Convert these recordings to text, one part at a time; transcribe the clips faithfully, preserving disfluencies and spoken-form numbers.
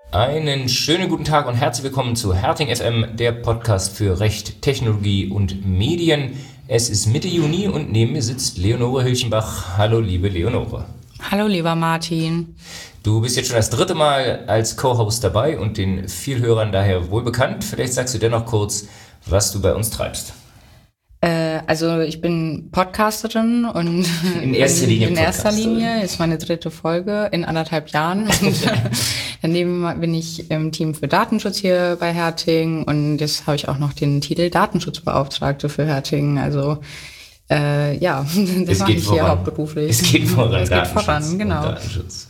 Einen schönen guten Tag und herzlich willkommen zu Herting F M, der Podcast für Recht, Technologie und Medien. Es ist Mitte Juni und neben mir sitzt Leonore Hülchenbach. Hallo, liebe Leonore. Hallo, lieber Martin. Du bist jetzt schon das dritte Mal als Co-Host dabei und den Vielhörern daher wohl bekannt. Vielleicht sagst du dennoch kurz, was du bei uns treibst. Äh, also ich bin Podcasterin und in erster Linie, in erster Linie ist meine dritte Folge in anderthalb Jahren. Daneben bin ich im Team für Datenschutz hier bei Herting und jetzt habe ich auch noch den Titel Datenschutzbeauftragte für Herting. Also äh, ja, das mache ich voran. Hier hauptberuflich. Es geht voran, es geht voran, genau. Datenschutz.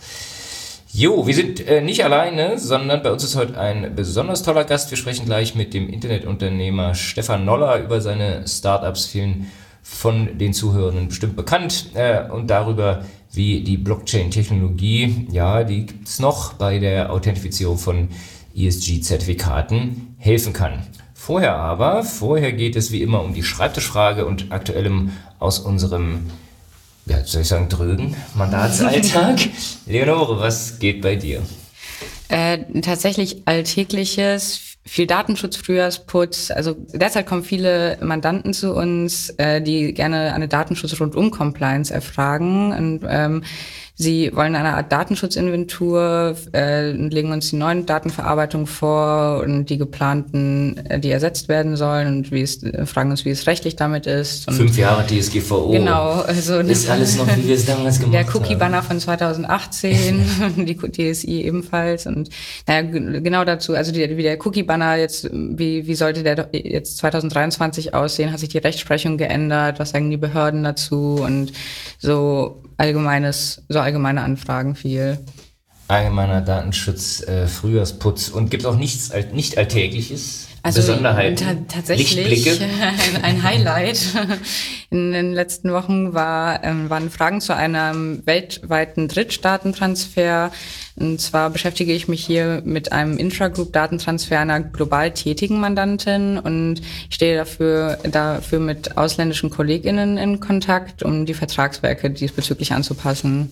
Jo, wir sind äh, nicht alleine, sondern bei uns ist heute ein besonders toller Gast. Wir sprechen gleich mit dem Internetunternehmer Stefan Noller über seine Startups, vielen von den Zuhörern bestimmt bekannt, äh, und darüber, wie die Blockchain-Technologie, ja, die gibt's noch, bei der Authentifizierung von E S G-Zertifikaten helfen kann. Vorher aber, vorher geht es wie immer um die Schreibtischfrage und Aktuellem aus unserem, ja, soll ich sagen, drögen Mandatsalltag. Leonore, was geht bei dir? Äh, tatsächlich Alltägliches, viel Datenschutz, Frühjahrsputz. Also derzeit kommen viele Mandanten zu uns, äh, die gerne eine Datenschutz-Rundum-Compliance erfragen. Und ähm, sie wollen eine Art Datenschutzinventur äh, und legen uns die neuen Datenverarbeitungen vor und die geplanten, äh, die ersetzt werden sollen und wie es äh, fragen uns, wie es rechtlich damit ist. Und Fünf Jahre D S G V O. Genau. Also ist alles noch, wie wir es damals gemacht haben. Der Cookie-Banner von zweitausendachtzehn, die D S I ebenfalls. Und naja, genau dazu, also die, wie der Cookie-Banner jetzt, wie, wie sollte der jetzt zweitausenddreiundzwanzig aussehen? Hat sich die Rechtsprechung geändert? Was sagen die Behörden dazu? Und so allgemeines, so allgemeine Anfragen viel. Allgemeiner Datenschutz, äh, Frühjahrsputz. Und gibt es auch nichts nicht Alltägliches? Also Besonderheiten? Ta- tatsächlich ein, ein Highlight in den letzten Wochen war, ähm, waren Fragen zu einem weltweiten Drittstaatentransfer. Und zwar beschäftige ich mich hier mit einem Intragroup-Datentransfer einer global tätigen Mandantin und ich stehe dafür, dafür mit ausländischen KollegInnen in Kontakt, um die Vertragswerke diesbezüglich anzupassen.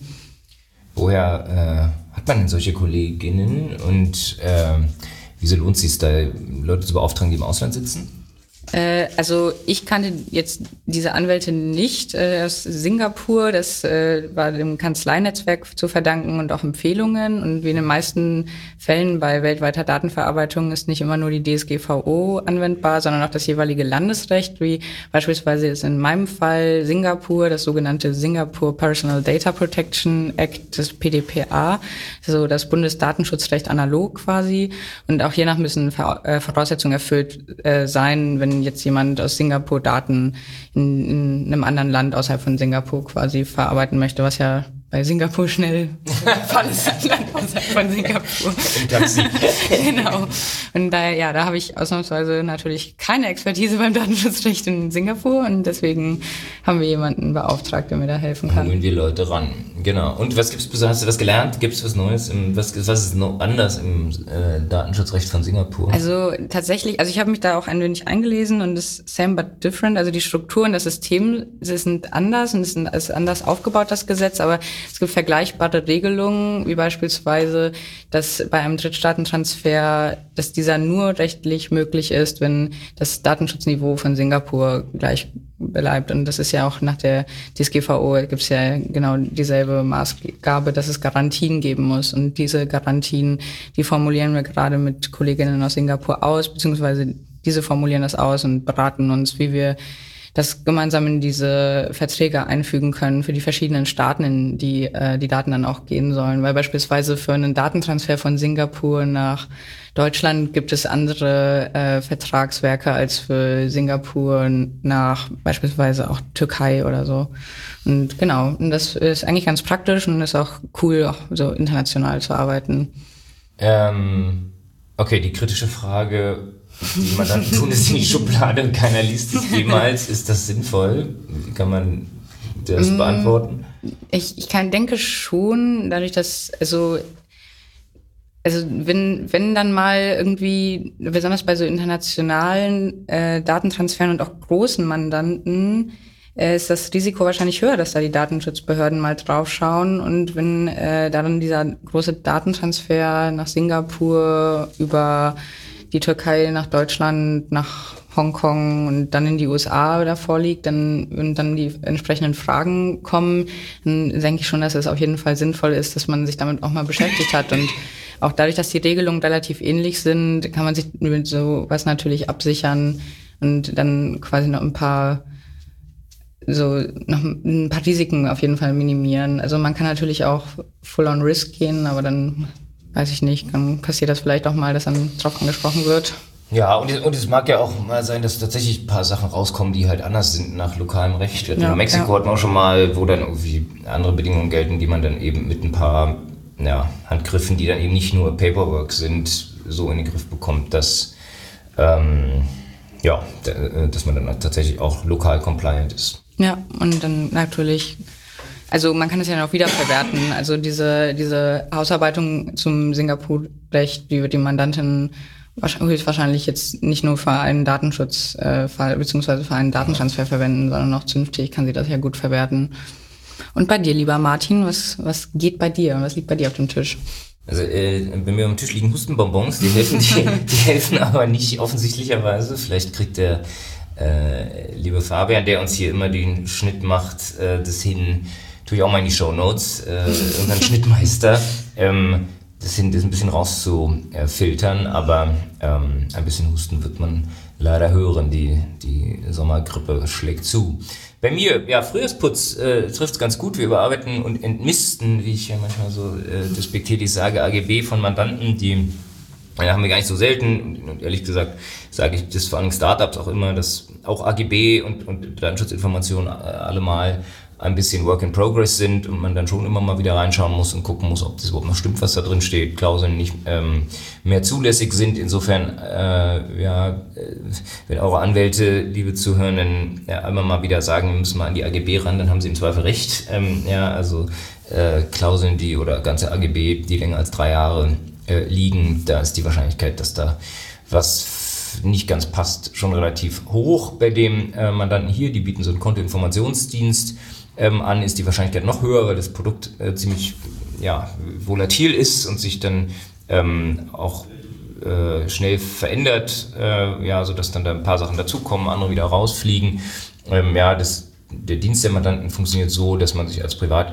Woher äh, hat man denn solche KollegInnen und äh, wieso lohnt es sich da, Leute zu beauftragen, die im Ausland sitzen? Äh, also ich kannte jetzt diese Anwältin nicht äh, aus Singapur. Das äh, war dem Kanzleinetzwerk zu verdanken und auch Empfehlungen. Und wie in den meisten Fällen bei weltweiter Datenverarbeitung ist nicht immer nur die D S G V O anwendbar, sondern auch das jeweilige Landesrecht, wie beispielsweise ist in meinem Fall Singapur, das sogenannte Singapore Personal Data Protection Act, das P D P A, also das Bundesdatenschutzrecht analog quasi. Und auch hiernach müssen Voraussetzungen erfüllt äh, sein, wenn jetzt jemand aus Singapur Daten in, in einem anderen Land außerhalb von Singapur quasi verarbeiten möchte, was ja bei Singapur schnell Fall ist, außerhalb von Singapur. Im Taxi. Genau. Und da, ja, da habe ich ausnahmsweise natürlich keine Expertise beim Datenschutzrecht in Singapur und deswegen haben wir jemanden beauftragt, der mir da helfen kann. Holen wir Leute ran. Genau. Und was gibt's, hast du was gelernt? Gibt's was Neues? Im, was, was ist noch anders im äh, Datenschutzrecht von Singapur? Also tatsächlich, also ich habe mich da auch ein wenig eingelesen und das same but different, also die Strukturen, das System, sie sind anders und es ist anders aufgebaut, das Gesetz, aber es gibt vergleichbare Regelungen, wie beispielsweise, dass bei einem Drittstaatentransfer, dass dieser nur rechtlich möglich ist, wenn das Datenschutzniveau von Singapur gleich bleibt. Und das ist ja auch nach der D S G V O gibt es ja genau dieselbe Maßgabe, dass es Garantien geben muss. Und diese Garantien, die formulieren wir gerade mit Kolleginnen aus Singapur aus, beziehungsweise diese formulieren das aus und beraten uns, wie wir das gemeinsam in diese Verträge einfügen können für die verschiedenen Staaten, in die äh, die Daten dann auch gehen sollen. Weil beispielsweise für einen Datentransfer von Singapur nach Deutschland gibt es andere äh, Vertragswerke als für Singapur nach beispielsweise auch Türkei oder so. Und genau, und das ist eigentlich ganz praktisch und ist auch cool, auch so international zu arbeiten. Ähm, okay, die kritische Frage, die man dann tun, ist in die Schublade und keiner liest es jemals. Ist das sinnvoll? Wie kann man das mm, beantworten? Ich, ich kann, denke schon, dadurch, dass, also, also wenn, wenn dann mal irgendwie, besonders bei so internationalen äh, Datentransferen und auch großen Mandanten, äh, ist das Risiko wahrscheinlich höher, dass da die Datenschutzbehörden mal drauf schauen. Und wenn äh, dann dieser große Datentransfer nach Singapur über die Türkei nach Deutschland, nach Hongkong und dann in die U S A davor liegt, dann, und dann die entsprechenden Fragen kommen, dann denke ich schon, dass es auf jeden Fall sinnvoll ist, dass man sich damit auch mal beschäftigt hat. Und auch dadurch, dass die Regelungen relativ ähnlich sind, kann man sich mit sowas natürlich absichern und dann quasi noch ein paar so noch ein paar Risiken auf jeden Fall minimieren. Also man kann natürlich auch full on risk gehen, aber dann weiß ich nicht, dann passiert das vielleicht auch mal, dass dann drauf angesprochen wird. Ja, und es, und es mag ja auch mal sein, dass tatsächlich ein paar Sachen rauskommen, die halt anders sind nach lokalem Recht. Ja, in Mexiko ja. hatten wir auch schon mal, wo dann irgendwie andere Bedingungen gelten, die man dann eben mit ein paar ja, Handgriffen, die dann eben nicht nur Paperwork sind, so in den Griff bekommt, dass, ähm, ja, dass man dann tatsächlich auch lokal compliant ist. Ja, und dann natürlich, also man kann es ja dann auch wiederverwerten. Also diese, diese Ausarbeitung zum Singapur-Recht, die wird die Mandantin höchstwahrscheinlich jetzt nicht nur für einen Datenschutzfall äh, beziehungsweise für einen Datentransfer verwenden, sondern auch zünftig kann sie das ja gut verwerten. Und bei dir, lieber Martin, was, was geht bei dir? Was liegt bei dir auf dem Tisch? Also äh, bei mir am Tisch liegen Hustenbonbons, die helfen, die, die helfen aber nicht offensichtlicherweise. Vielleicht kriegt der äh, liebe Fabian, der uns hier immer den Schnitt macht, äh, das hin, tue ich auch mal in die Shownotes, äh, unseren Schnittmeister, ähm, das hin, das ein bisschen rauszufiltern, aber ähm, ein bisschen Husten wird man leider hören, die, die Sommergrippe schlägt zu. Bei mir, ja, Frühjahrsputz äh, trifft es ganz gut. Wir überarbeiten und entmisten, wie ich ja manchmal so äh, despektierlich sage, A G B von Mandanten, die ja, haben wir gar nicht so selten. Und ehrlich gesagt sage ich das vor allem Startups auch immer, dass auch A G B und, und Datenschutzinformationen äh, allemal ein bisschen Work in Progress sind und man dann schon immer mal wieder reinschauen muss und gucken muss, ob das überhaupt noch stimmt, was da drin steht, Klauseln nicht ähm, mehr zulässig sind. Insofern, äh, ja, äh, wenn eure Anwälte, liebe Zuhörenden, ja, einmal mal wieder sagen, wir müssen mal an die A G B ran, dann haben sie im Zweifel recht. Ähm, ja, also äh, Klauseln, die oder ganze A G B, die länger als drei Jahre äh, liegen, da ist die Wahrscheinlichkeit, dass da was nicht ganz passt, schon relativ hoch. Bei dem äh, Mandanten hier, die bieten so einen Kontoinformationsdienst ähm, an, ist die Wahrscheinlichkeit noch höher, weil das Produkt äh, ziemlich ja, volatil ist und sich dann ähm, auch äh, schnell verändert, äh, ja, sodass dann da ein paar Sachen dazukommen, andere wieder rausfliegen. Ähm, ja, das, der Dienst der Mandanten funktioniert so, dass man sich als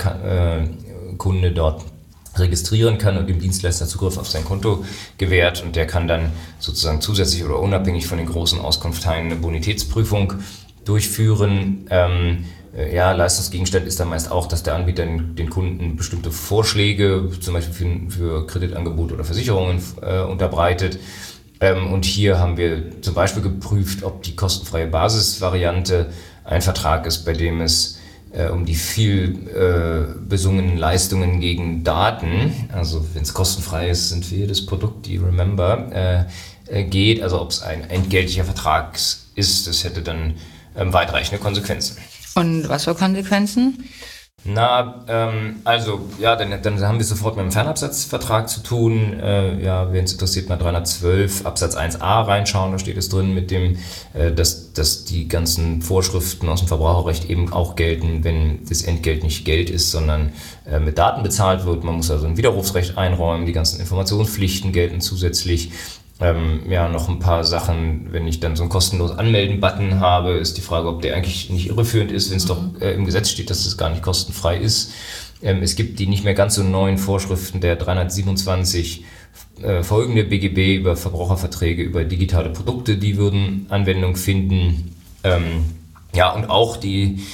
Privatkunde äh, dort registrieren kann und dem Dienstleister Zugriff auf sein Konto gewährt und der kann dann sozusagen zusätzlich oder unabhängig von den großen Auskunftsteilen eine Bonitätsprüfung durchführen. Ähm, ja, Leistungsgegenstand ist dann meist auch, dass der Anbieter den, den Kunden bestimmte Vorschläge, zum Beispiel für, für Kreditangebote oder Versicherungen äh, unterbreitet. Ähm, und hier haben wir zum Beispiel geprüft, ob die kostenfreie Basisvariante ein Vertrag ist, bei dem es äh, um die viel äh, besungenen Leistungen gegen Daten, also wenn es kostenfrei ist, sind wir das Produkt, die Remember, äh, äh, geht, also ob es ein entgeltlicher Vertrag ist, das hätte dann ähm, weitreichende Konsequenzen. Und was für Konsequenzen? Na, ähm, also, ja, dann, dann haben wir sofort mit einem Fernabsatzvertrag zu tun. Äh, ja, wen es interessiert, mal dreihundertzwölf Absatz eins a reinschauen, da steht es drin, mit dem, äh, dass, dass die ganzen Vorschriften aus dem Verbraucherrecht eben auch gelten, wenn das Entgelt nicht Geld ist, sondern äh, mit Daten bezahlt wird. Man muss also ein Widerrufsrecht einräumen, die ganzen Informationspflichten gelten zusätzlich. Ähm, ja, noch ein paar Sachen, wenn ich dann so einen kostenlos Anmelden-Button habe, ist die Frage, ob der eigentlich nicht irreführend ist, wenn es mhm. doch äh, im Gesetz steht, dass es gar nicht kostenfrei ist. Ähm, es gibt die nicht mehr ganz so neuen Vorschriften der dreihundertsiebenundzwanzig äh, folgende B G B über Verbraucherverträge, über digitale Produkte, die würden Anwendung finden. Ähm, ja, und auch die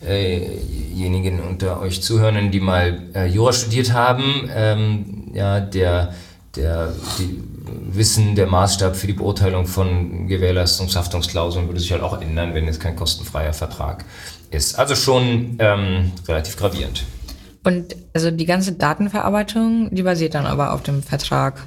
diejenigen äh unter euch Zuhörenden, die mal äh, Jura studiert haben, ähm, ja, der, der, die Wissen, der Maßstab für die Beurteilung von Gewährleistungshaftungsklauseln würde sich halt auch ändern, wenn es kein kostenfreier Vertrag ist. Also schon ähm, relativ gravierend. Und also die ganze Datenverarbeitung, die basiert dann aber auf dem Vertrag?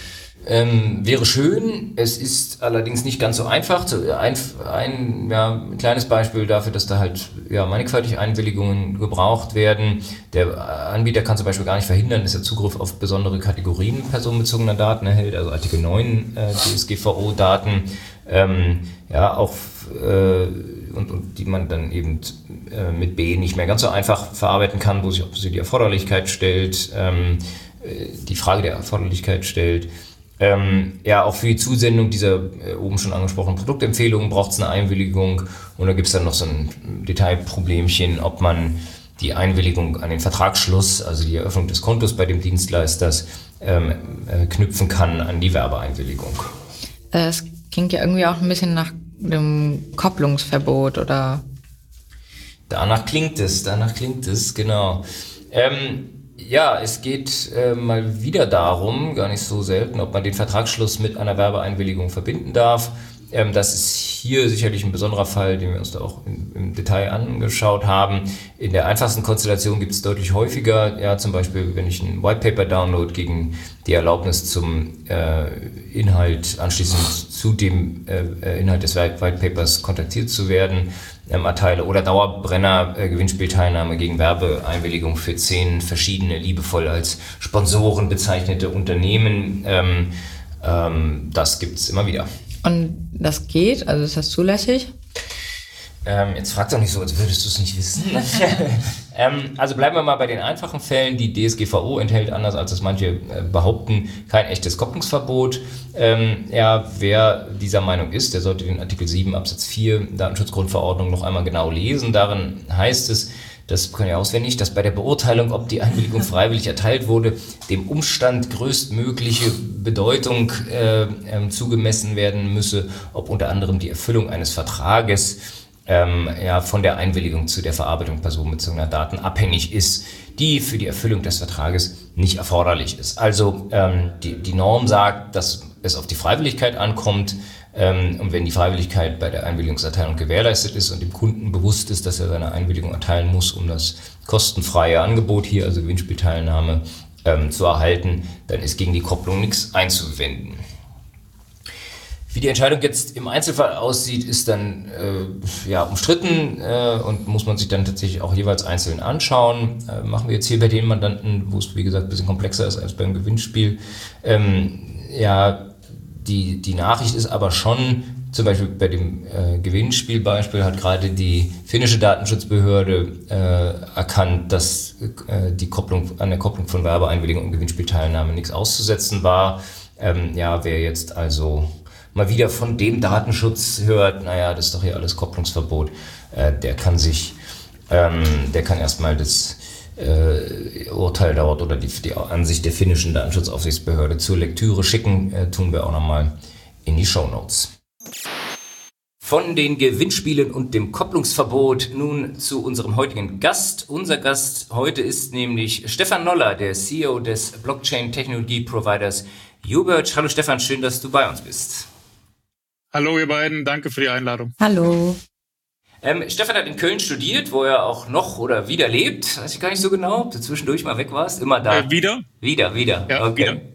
Ähm, wäre schön, es ist allerdings nicht ganz so einfach. Ein, ein, ja, ein kleines Beispiel dafür, dass da halt ja, mannigfaltig Einwilligungen gebraucht werden. Der Anbieter kann zum Beispiel gar nicht verhindern, dass er Zugriff auf besondere Kategorien personenbezogener Daten erhält, also Artikel neun äh, D S G V O-Daten. Ähm, ja, auch äh, und, und die man dann eben äh, mit B nicht mehr ganz so einfach verarbeiten kann, wo sich auch die Erforderlichkeit stellt, ähm, die Frage der Erforderlichkeit stellt. Ähm, ja, auch für die Zusendung dieser äh, oben schon angesprochenen Produktempfehlungen braucht es eine Einwilligung und da gibt es dann noch so ein Detailproblemchen, ob man die Einwilligung an den Vertragsschluss, also die Eröffnung des Kontos bei dem Dienstleisters, ähm, äh, knüpfen kann an die Werbeeinwilligung. Es klingt ja irgendwie auch ein bisschen nach dem Kopplungsverbot, oder? Danach klingt es, danach klingt es, genau. Ähm, Ja, es geht äh, mal wieder darum, gar nicht so selten, ob man den Vertragsschluss mit einer Werbeeinwilligung verbinden darf. Ähm, das ist hier sicherlich ein besonderer Fall, den wir uns da auch in, im Detail angeschaut haben. In der einfachsten Konstellation gibt es deutlich häufiger, ja, zum Beispiel, wenn ich ein White Paper download gegen die Erlaubnis zum äh, Inhalt, anschließend zu dem äh, Inhalt des White Papers kontaktiert zu werden, ähm, erteile, oder Dauerbrenner, äh, Gewinnspielteilnahme gegen Werbeeinwilligung für zehn verschiedene liebevoll als Sponsoren bezeichnete Unternehmen. Ähm, ähm, das gibt's immer wieder. Und das geht? Also ist das zulässig? Ähm, jetzt frag doch nicht so, als würdest du es nicht wissen. ähm, also bleiben wir mal bei den einfachen Fällen. Die D S G V O enthält, anders als es manche äh, behaupten, kein echtes Kopplungsverbot. Ähm, ja, wer dieser Meinung ist, der sollte den Artikel sieben Absatz vier Datenschutzgrundverordnung noch einmal genau lesen. Darin heißt es, das kann ja auswendig, dass bei der Beurteilung, ob die Einwilligung freiwillig erteilt wurde, dem Umstand größtmögliche Bedeutung äh, äh, zugemessen werden müsse, ob unter anderem die Erfüllung eines Vertrages ähm, ja, von der Einwilligung zu der Verarbeitung personenbezogener Daten abhängig ist, die für die Erfüllung des Vertrages nicht erforderlich ist. Also ähm, die, die Norm sagt, dass es auf die Freiwilligkeit ankommt. Und wenn die Freiwilligkeit bei der Einwilligungserteilung gewährleistet ist und dem Kunden bewusst ist, dass er seine Einwilligung erteilen muss, um das kostenfreie Angebot hier, also Gewinnspielteilnahme, ähm, zu erhalten, dann ist gegen die Kopplung nichts einzuwenden. Wie die Entscheidung jetzt im Einzelfall aussieht, ist dann äh, ja, umstritten äh, und muss man sich dann tatsächlich auch jeweils einzeln anschauen. Äh, machen wir jetzt hier bei den Mandanten, wo es wie gesagt ein bisschen komplexer ist als beim Gewinnspiel. Ähm, ja, Die, die Nachricht ist aber schon, zum Beispiel bei dem äh, Gewinnspielbeispiel hat gerade die finnische Datenschutzbehörde äh, erkannt, dass äh, die Kopplung, an der Kopplung von Werbeeinwilligung und Gewinnspielteilnahme nichts auszusetzen war. Ähm, ja, wer jetzt also mal wieder von dem Datenschutz hört, naja, das ist doch hier alles Kopplungsverbot, äh, der kann sich, ähm, der kann erstmal das Äh, Urteil dort oder die, die Ansicht der finnischen Datenschutzaufsichtsbehörde zur Lektüre schicken, äh, tun wir auch nochmal in die Shownotes. Von den Gewinnspielen und dem Kopplungsverbot nun zu unserem heutigen Gast. Unser Gast heute ist nämlich Stefan Noller, der C E O des Blockchain-Technologie-Providers YouBirch. Hallo Stefan, schön, dass du bei uns bist. Hallo ihr beiden, danke für die Einladung. Hallo. Ähm, Stefan hat in Köln studiert, wo er auch noch oder wieder lebt. Weiß ich gar nicht so genau, ob du zwischendurch mal weg warst. Immer da. Äh, wieder? Wieder, wieder. Ja, okay. wieder.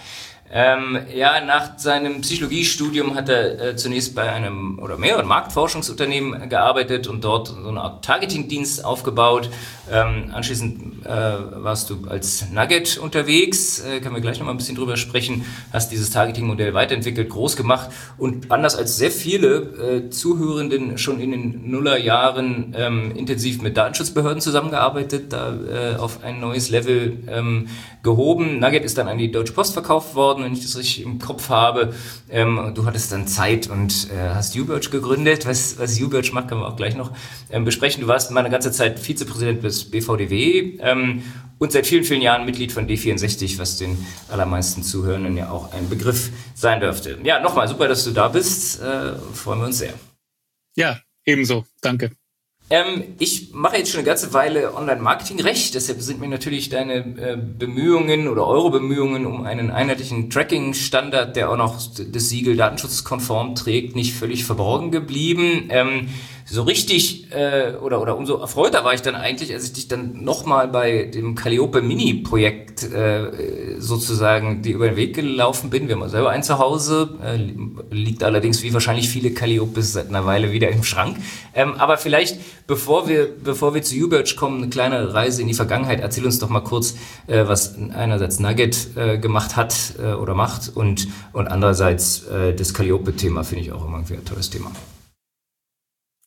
Ähm, ja, nach seinem Psychologiestudium hat er äh, zunächst bei einem oder mehreren Marktforschungsunternehmen gearbeitet und dort so eine Art Targeting-Dienst aufgebaut. Ähm, anschließend äh, warst du als Nugget unterwegs, äh, können wir gleich noch mal ein bisschen drüber sprechen, hast dieses Targeting-Modell weiterentwickelt, groß gemacht und anders als sehr viele äh, Zuhörenden schon in den Nullerjahren ähm, intensiv mit Datenschutzbehörden zusammengearbeitet, da äh, auf ein neues Level ähm, gehoben. Nugget ist dann an die Deutsche Post verkauft worden, wenn ich das richtig im Kopf habe. Ähm, du hattest dann Zeit und äh, hast YouBirch gegründet. Was, was YouBirch macht, können wir auch gleich noch ähm, besprechen. Du warst mal eine ganze Zeit Vizepräsident des B V D W ähm, und seit vielen, vielen Jahren Mitglied von D vierundsechzig, was den allermeisten Zuhörenden ja auch ein Begriff sein dürfte. Ja, nochmal, super, dass du da bist. Äh, freuen wir uns sehr. Ja, ebenso. Danke. Ähm, ich mache jetzt schon eine ganze Weile Online-Marketing-Recht, deshalb sind mir natürlich deine äh, Bemühungen oder eure Bemühungen um einen einheitlichen Tracking-Standard, der auch noch das Siegel datenschutzkonform trägt, nicht völlig verborgen geblieben. Ähm, so richtig äh, oder oder umso erfreuter war ich dann eigentlich, als ich dich dann nochmal bei dem Calliope Mini-Projekt äh, sozusagen dir über den Weg gelaufen bin. Wir haben selber ein Zuhause, äh, liegt allerdings wie wahrscheinlich viele Calliopes seit einer Weile wieder im Schrank. Ähm, aber vielleicht, bevor wir bevor wir zu YouBirch kommen, eine kleine Reise in die Vergangenheit. Erzähl uns doch mal kurz, äh, was einerseits Nugget äh, gemacht hat äh, oder macht und und andererseits äh, das Calliope-Thema finde ich auch immer irgendwie ein tolles Thema.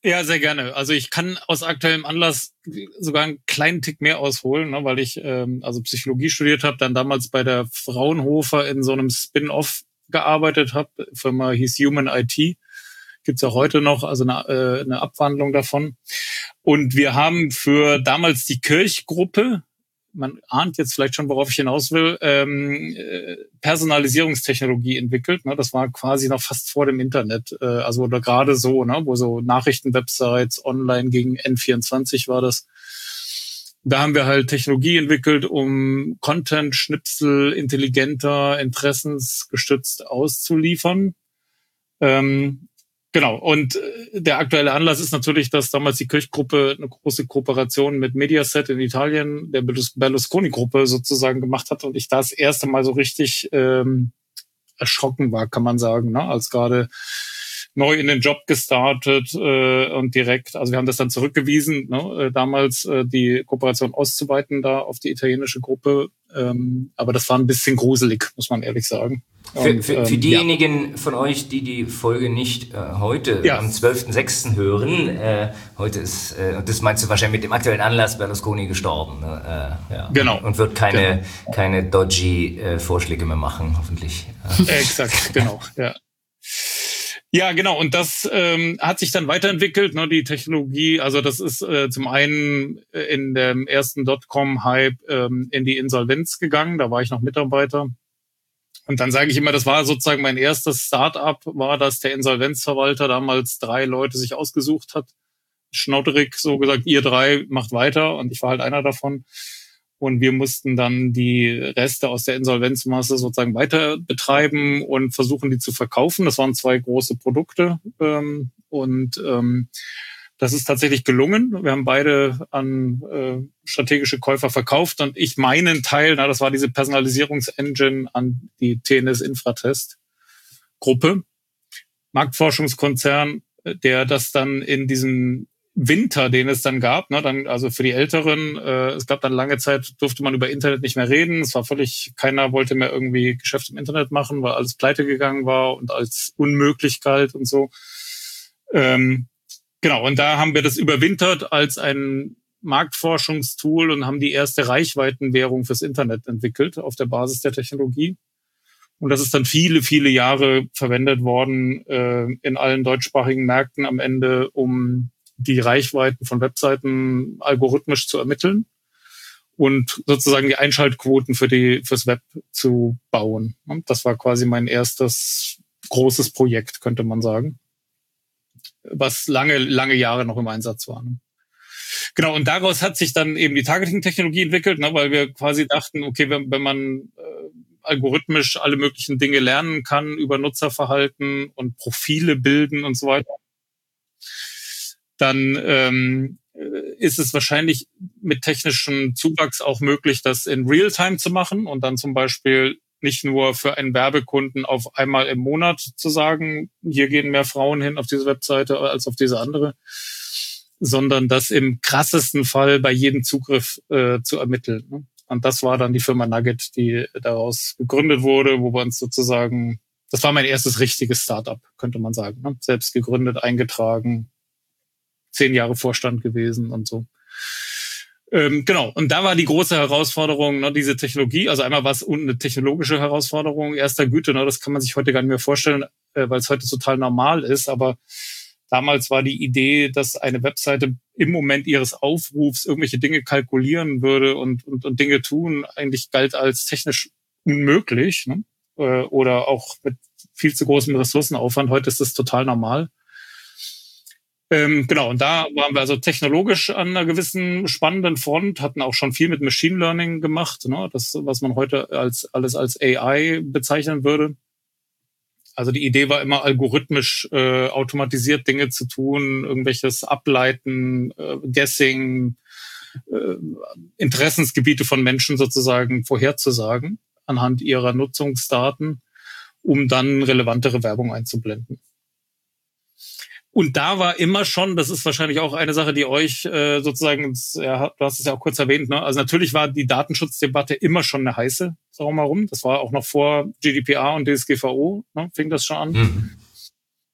Ja, sehr gerne. Also ich kann aus aktuellem Anlass sogar einen kleinen Tick mehr ausholen, ne, weil ich ähm, also Psychologie studiert habe, dann damals bei der Fraunhofer in so einem Spin-off gearbeitet habe. Die Firma hieß Human I T. Gibt's auch heute noch, also eine, äh, eine Abwandlung davon. Und wir haben für damals die Kirchgruppe, man ahnt jetzt vielleicht schon, worauf ich hinaus will, ähm, Personalisierungstechnologie entwickelt. Ne? Das war quasi noch fast vor dem Internet. Äh, also oder gerade so, ne? Wo so Nachrichtenwebsites online gegen N vierundzwanzig war das. Da haben wir halt Technologie entwickelt, um Content-Schnipsel intelligenter, interessensgestützt auszuliefern. Ähm, Genau, und der aktuelle Anlass ist natürlich, dass damals die Kirchgruppe eine große Kooperation mit Mediaset in Italien, der Berlusconi-Gruppe sozusagen gemacht hat und ich da das erste Mal so richtig ähm, erschrocken war, kann man sagen, ne? Als gerade neu in den Job gestartet äh, und direkt, also wir haben das dann zurückgewiesen, ne? äh, damals äh, die Kooperation auszuweiten da auf die italienische Gruppe, ähm, aber das war ein bisschen gruselig, muss man ehrlich sagen. Für, und, für, ähm, für diejenigen ja. von euch, die die Folge nicht äh, heute ja. am zwölften sechsten hören, äh, heute ist, äh, das meinst du wahrscheinlich mit dem aktuellen Anlass, Berlusconi gestorben. Ne? Äh, ja. Genau. Und wird keine, genau. keine dodgy äh, Vorschläge mehr machen, hoffentlich. Exakt, genau, ja. Ja, genau. Und das ähm, hat sich dann weiterentwickelt, ne, die Technologie. Also das ist äh, zum einen in dem ersten Dotcom-Hype ähm, in die Insolvenz gegangen. Da war ich noch Mitarbeiter. Und dann sage ich immer, das war sozusagen mein erstes Start-up, war, dass der Insolvenzverwalter damals drei Leute sich ausgesucht hat. Schnodderig so gesagt, ihr drei macht weiter. Und ich war halt einer davon. Und wir mussten dann die Reste aus der Insolvenzmasse sozusagen weiter betreiben und versuchen, die zu verkaufen. Das waren zwei große Produkte. Ähm, und ähm, das ist tatsächlich gelungen. Wir haben beide an äh, strategische Käufer verkauft und ich meinen Teil, na, das war diese Personalisierungsengine, an die T N S Infratest Gruppe, Marktforschungskonzern, der das dann in diesem Winter, den es dann gab, ne, dann also für die Älteren, äh, es gab dann lange Zeit, durfte man über Internet nicht mehr reden. Es war völlig, keiner wollte mehr irgendwie Geschäft im Internet machen, weil alles pleite gegangen war und als unmöglich galt und so. Ähm, genau, und da haben wir das überwintert als ein Marktforschungstool und haben die erste Reichweitenwährung fürs Internet entwickelt auf der Basis der Technologie. Und das ist dann viele, viele Jahre verwendet worden äh, in allen deutschsprachigen Märkten am Ende, um die Reichweiten von Webseiten algorithmisch zu ermitteln und sozusagen die Einschaltquoten für die fürs Web zu bauen. Das war quasi mein erstes großes Projekt, könnte man sagen, was lange, lange Jahre noch im Einsatz war. Genau, und daraus hat sich dann eben die Targeting-Technologie entwickelt, ne, weil wir quasi dachten, okay, wenn, wenn man äh, algorithmisch alle möglichen Dinge lernen kann über Nutzerverhalten und Profile bilden und so weiter, dann ähm, ist es wahrscheinlich mit technischem Zuwachs auch möglich, das in Realtime zu machen und dann zum Beispiel nicht nur für einen Werbekunden auf einmal im Monat zu sagen, hier gehen mehr Frauen hin auf diese Webseite als auf diese andere, sondern das im krassesten Fall bei jedem Zugriff äh, zu ermitteln. Ne? Und das war dann die Firma Nugget, die daraus gegründet wurde, wo wir uns sozusagen, das war mein erstes richtiges Startup, könnte man sagen, ne? Selbst gegründet, eingetragen, zehn Jahre Vorstand gewesen und so. Ähm, genau, und da war die große Herausforderung, ne, diese Technologie, also einmal war es eine technologische Herausforderung erster Güte, ne, das kann man sich heute gar nicht mehr vorstellen, äh, weil es heute total normal ist, aber damals war die Idee, dass eine Webseite im Moment ihres Aufrufs irgendwelche Dinge kalkulieren würde und, und, und Dinge tun, eigentlich galt als technisch unmöglich, ne, äh, oder auch mit viel zu großem Ressourcenaufwand. Heute ist das total normal. Ähm, genau, und da waren wir also technologisch an einer gewissen spannenden Front, hatten auch schon viel mit Machine Learning gemacht, ne? Das, was man heute als alles als A I bezeichnen würde. Also die Idee war immer, algorithmisch äh, automatisiert Dinge zu tun, irgendwelches Ableiten, äh, Guessing, äh, Interessensgebiete von Menschen sozusagen vorherzusagen anhand ihrer Nutzungsdaten, um dann relevantere Werbung einzublenden. Und da war immer schon, das ist wahrscheinlich auch eine Sache, die euch äh, sozusagen, ja, du hast es ja auch kurz erwähnt, ne? Also natürlich war die Datenschutzdebatte immer schon eine heiße, darum herum. Das war auch noch vor G D P R und D S G V O, ne? Fing das schon an. Mhm.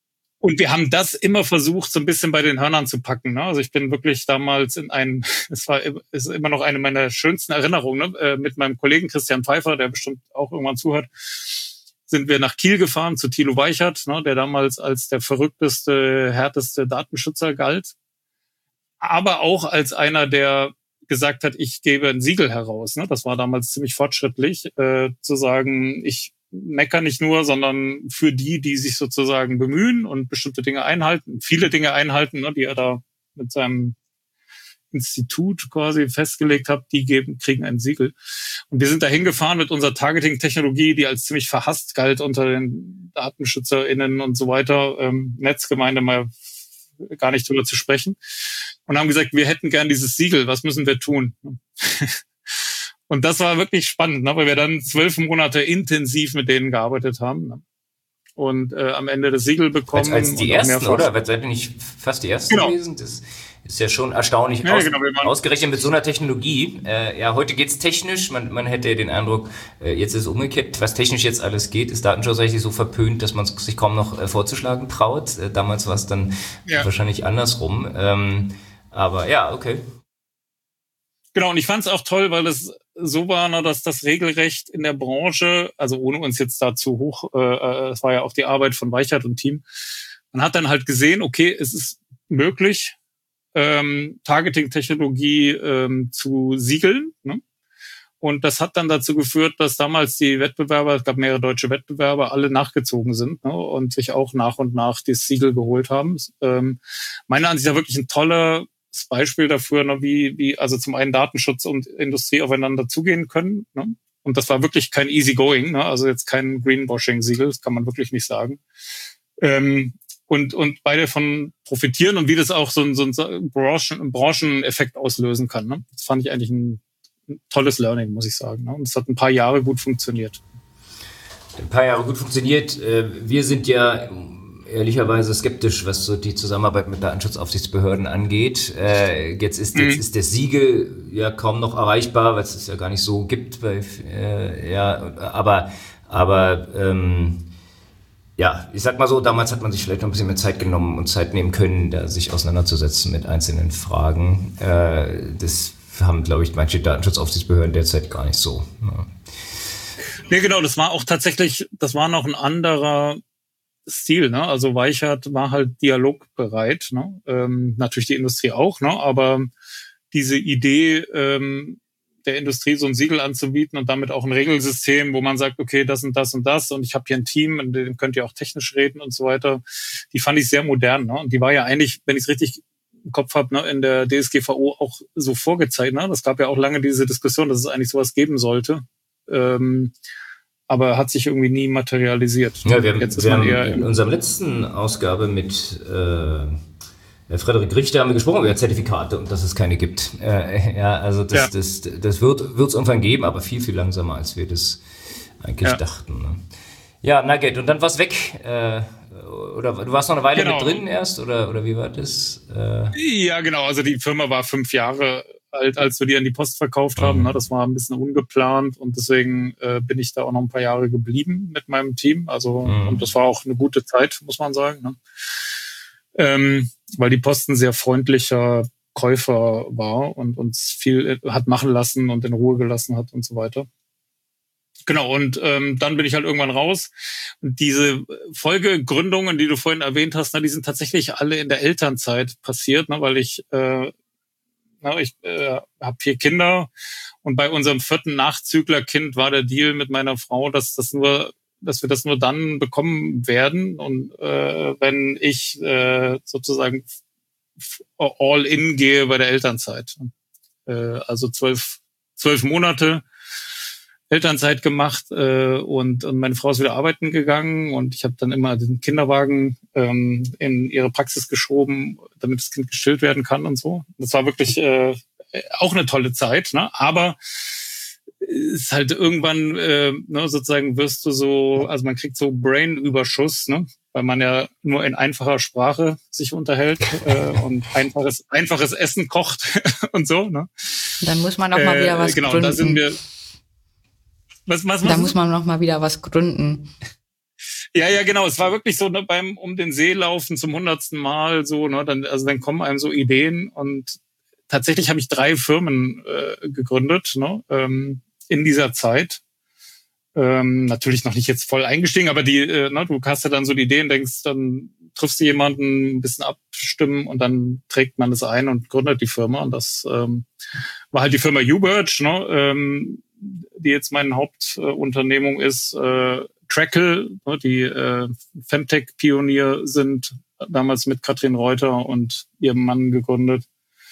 Und wir haben das immer versucht, so ein bisschen bei den Hörnern zu packen. Ne? Also ich bin wirklich damals in einem, es war ist immer noch eine meiner schönsten Erinnerungen, ne? Mit meinem Kollegen Christian Pfeiffer, der bestimmt auch irgendwann zuhört, sind wir nach Kiel gefahren zu Thilo Weichert, ne? Der damals als der verrückteste, härteste Datenschützer galt. Aber auch als einer, der gesagt hat, ich gebe ein Siegel heraus. Ne? Das war damals ziemlich fortschrittlich, äh, zu sagen, ich mecker nicht nur, sondern für die, die sich sozusagen bemühen und bestimmte Dinge einhalten, viele Dinge einhalten, ne, die er da mit seinem Institut quasi festgelegt hat, die geben, kriegen ein Siegel. Und wir sind da hingefahren mit unserer Targeting-Technologie, die als ziemlich verhasst galt unter den DatenschützerInnen und so weiter, ähm, Netzgemeinde mal gar nicht drüber zu sprechen. Und haben gesagt, wir hätten gern dieses Siegel, was müssen wir tun? Und das war wirklich spannend, ne, weil wir dann zwölf Monate intensiv mit denen gearbeitet haben, ne, und äh, am Ende das Siegel bekommen. Als, als die ersten, oder? Seid ihr nicht fast die ersten genau. gewesen? Das ist ja schon erstaunlich. Ja, Aus, genau, ausgerechnet mit so einer Technologie. Äh, ja, heute geht's technisch. Man, man hätte ja den Eindruck, äh, jetzt ist es umgekehrt. Was technisch jetzt alles geht, ist Datenschutz eigentlich so verpönt, dass man sich kaum noch äh, vorzuschlagen traut. Äh, damals war es dann ja. wahrscheinlich andersrum. Ähm, aber ja, okay. Genau, und ich fand es auch toll, weil es so war, ne, dass das Regelrecht in der Branche, also ohne uns jetzt da zu hoch, äh, es war ja auch die Arbeit von Weichert und Team, man hat dann halt gesehen, okay, es ist möglich, ähm, Targeting-Technologie ähm, zu siegeln, ne? Und das hat dann dazu geführt, dass damals die Wettbewerber, es gab mehrere deutsche Wettbewerber, alle nachgezogen sind, ne, und sich auch nach und nach das Siegel geholt haben. Ähm, meiner Ansicht nach wirklich ein toller Beispiel dafür, ne, wie, wie also zum einen Datenschutz und Industrie aufeinander zugehen können. Ne? Und das war wirklich kein easy going, ne? Also jetzt kein Greenwashing-Siegel, das kann man wirklich nicht sagen. Ähm, und, und beide von profitieren und wie das auch so ein, so ein Branchen, Brancheneffekt auslösen kann. Ne? Das fand ich eigentlich ein, ein tolles Learning, muss ich sagen. Ne? Und es hat ein paar Jahre gut funktioniert. Ein paar Jahre gut funktioniert. Wir sind ja ehrlicherweise skeptisch, was so die Zusammenarbeit mit Datenschutzaufsichtsbehörden angeht. Äh, jetzt ist jetzt mhm. ist das Siegel ja kaum noch erreichbar, weil es es ja gar nicht so gibt. Bei, äh, ja, aber aber ähm, ja, ich sag mal so, damals hat man sich vielleicht noch ein bisschen mehr Zeit genommen und Zeit nehmen können, da sich auseinanderzusetzen mit einzelnen Fragen. Äh, das haben, glaube ich, manche Datenschutzaufsichtsbehörden derzeit gar nicht so. Ja. Nee, genau, das war auch tatsächlich, das war noch ein anderer Stil, ne? Also Weichert war halt dialogbereit, ne? Ähm, natürlich die Industrie auch, ne? Aber diese Idee ähm, der Industrie so ein Siegel anzubieten und damit auch ein Regelsystem, wo man sagt, okay, das und das und das und ich habe hier ein Team, in dem könnt ihr auch technisch reden und so weiter, die fand ich sehr modern, ne? Und die war ja eigentlich, wenn ich es richtig im Kopf habe, ne, in der D S G V O auch so vorgezeigt, ne? Das gab ja auch lange diese Diskussion, dass es eigentlich sowas geben sollte. Ähm, aber hat sich irgendwie nie materialisiert. Ja, wir haben, Jetzt ist wir man eher haben in unserer letzten Ausgabe mit äh, Frederik Richter haben wir gesprochen über Zertifikate und dass es keine gibt. Äh, ja, also das, ja. das, das wird es irgendwann geben, aber viel, viel langsamer, als wir das eigentlich ja. dachten. Ne? Ja, Nugget, und dann war's weg. Äh, oder du warst noch eine Weile genau. mit drin erst, oder, oder wie war das? Äh, ja, genau. Also die Firma war fünf Jahre alt, als wir die an die Post verkauft haben. Mhm. Ne? Das war ein bisschen ungeplant und deswegen äh, bin ich da auch noch ein paar Jahre geblieben mit meinem Team. Also mhm. und das war auch eine gute Zeit, muss man sagen. Ne? Ähm, weil die Post ein sehr freundlicher Käufer war und uns viel hat machen lassen und in Ruhe gelassen hat und so weiter. Genau, und ähm, dann bin ich halt irgendwann raus. Und diese Folgegründungen, die du vorhin erwähnt hast, ne, die sind tatsächlich alle in der Elternzeit passiert, ne, weil ich äh, na, ich äh, habe vier Kinder und bei unserem vierten Nachzüglerkind war der Deal mit meiner Frau, dass das nur, dass wir das nur dann bekommen werden und äh, wenn ich äh, sozusagen all in gehe bei der Elternzeit. Äh, also zwölf zwölf Monate Elternzeit gemacht äh, und, und meine Frau ist wieder arbeiten gegangen und ich habe dann immer den Kinderwagen ähm, in ihre Praxis geschoben, damit das Kind gestillt werden kann und so. Das war wirklich äh, auch eine tolle Zeit, ne? Aber ist halt irgendwann äh, ne, sozusagen wirst du so, also man kriegt so Brain-Überschuss, ne? Weil man ja nur in einfacher Sprache sich unterhält äh, und einfaches einfaches Essen kocht und so, ne? Dann muss man auch mal wieder was äh, genau, gründen. Da sind wir. Was, was, was? Da muss man noch mal wieder was gründen. Ja, ja, genau. Es war wirklich so, ne, beim um den See laufen zum hundertsten Mal so, ne, dann, also dann kommen einem so Ideen und tatsächlich habe ich drei Firmen äh, gegründet, ne, ähm, in dieser Zeit. Ähm, natürlich noch nicht jetzt voll eingestiegen, aber die, äh, ne, du hast ja dann so die Ideen, denkst, dann triffst du jemanden, ein bisschen abstimmen und dann trägt man es ein und gründet die Firma. Und das ähm, war halt die Firma Uberge, ne, ähm, die jetzt meine Hauptunternehmung äh, ist. Äh, Trackle, ne, die äh, Femtech-Pionier sind, damals mit Katrin Reuter und ihrem Mann gegründet.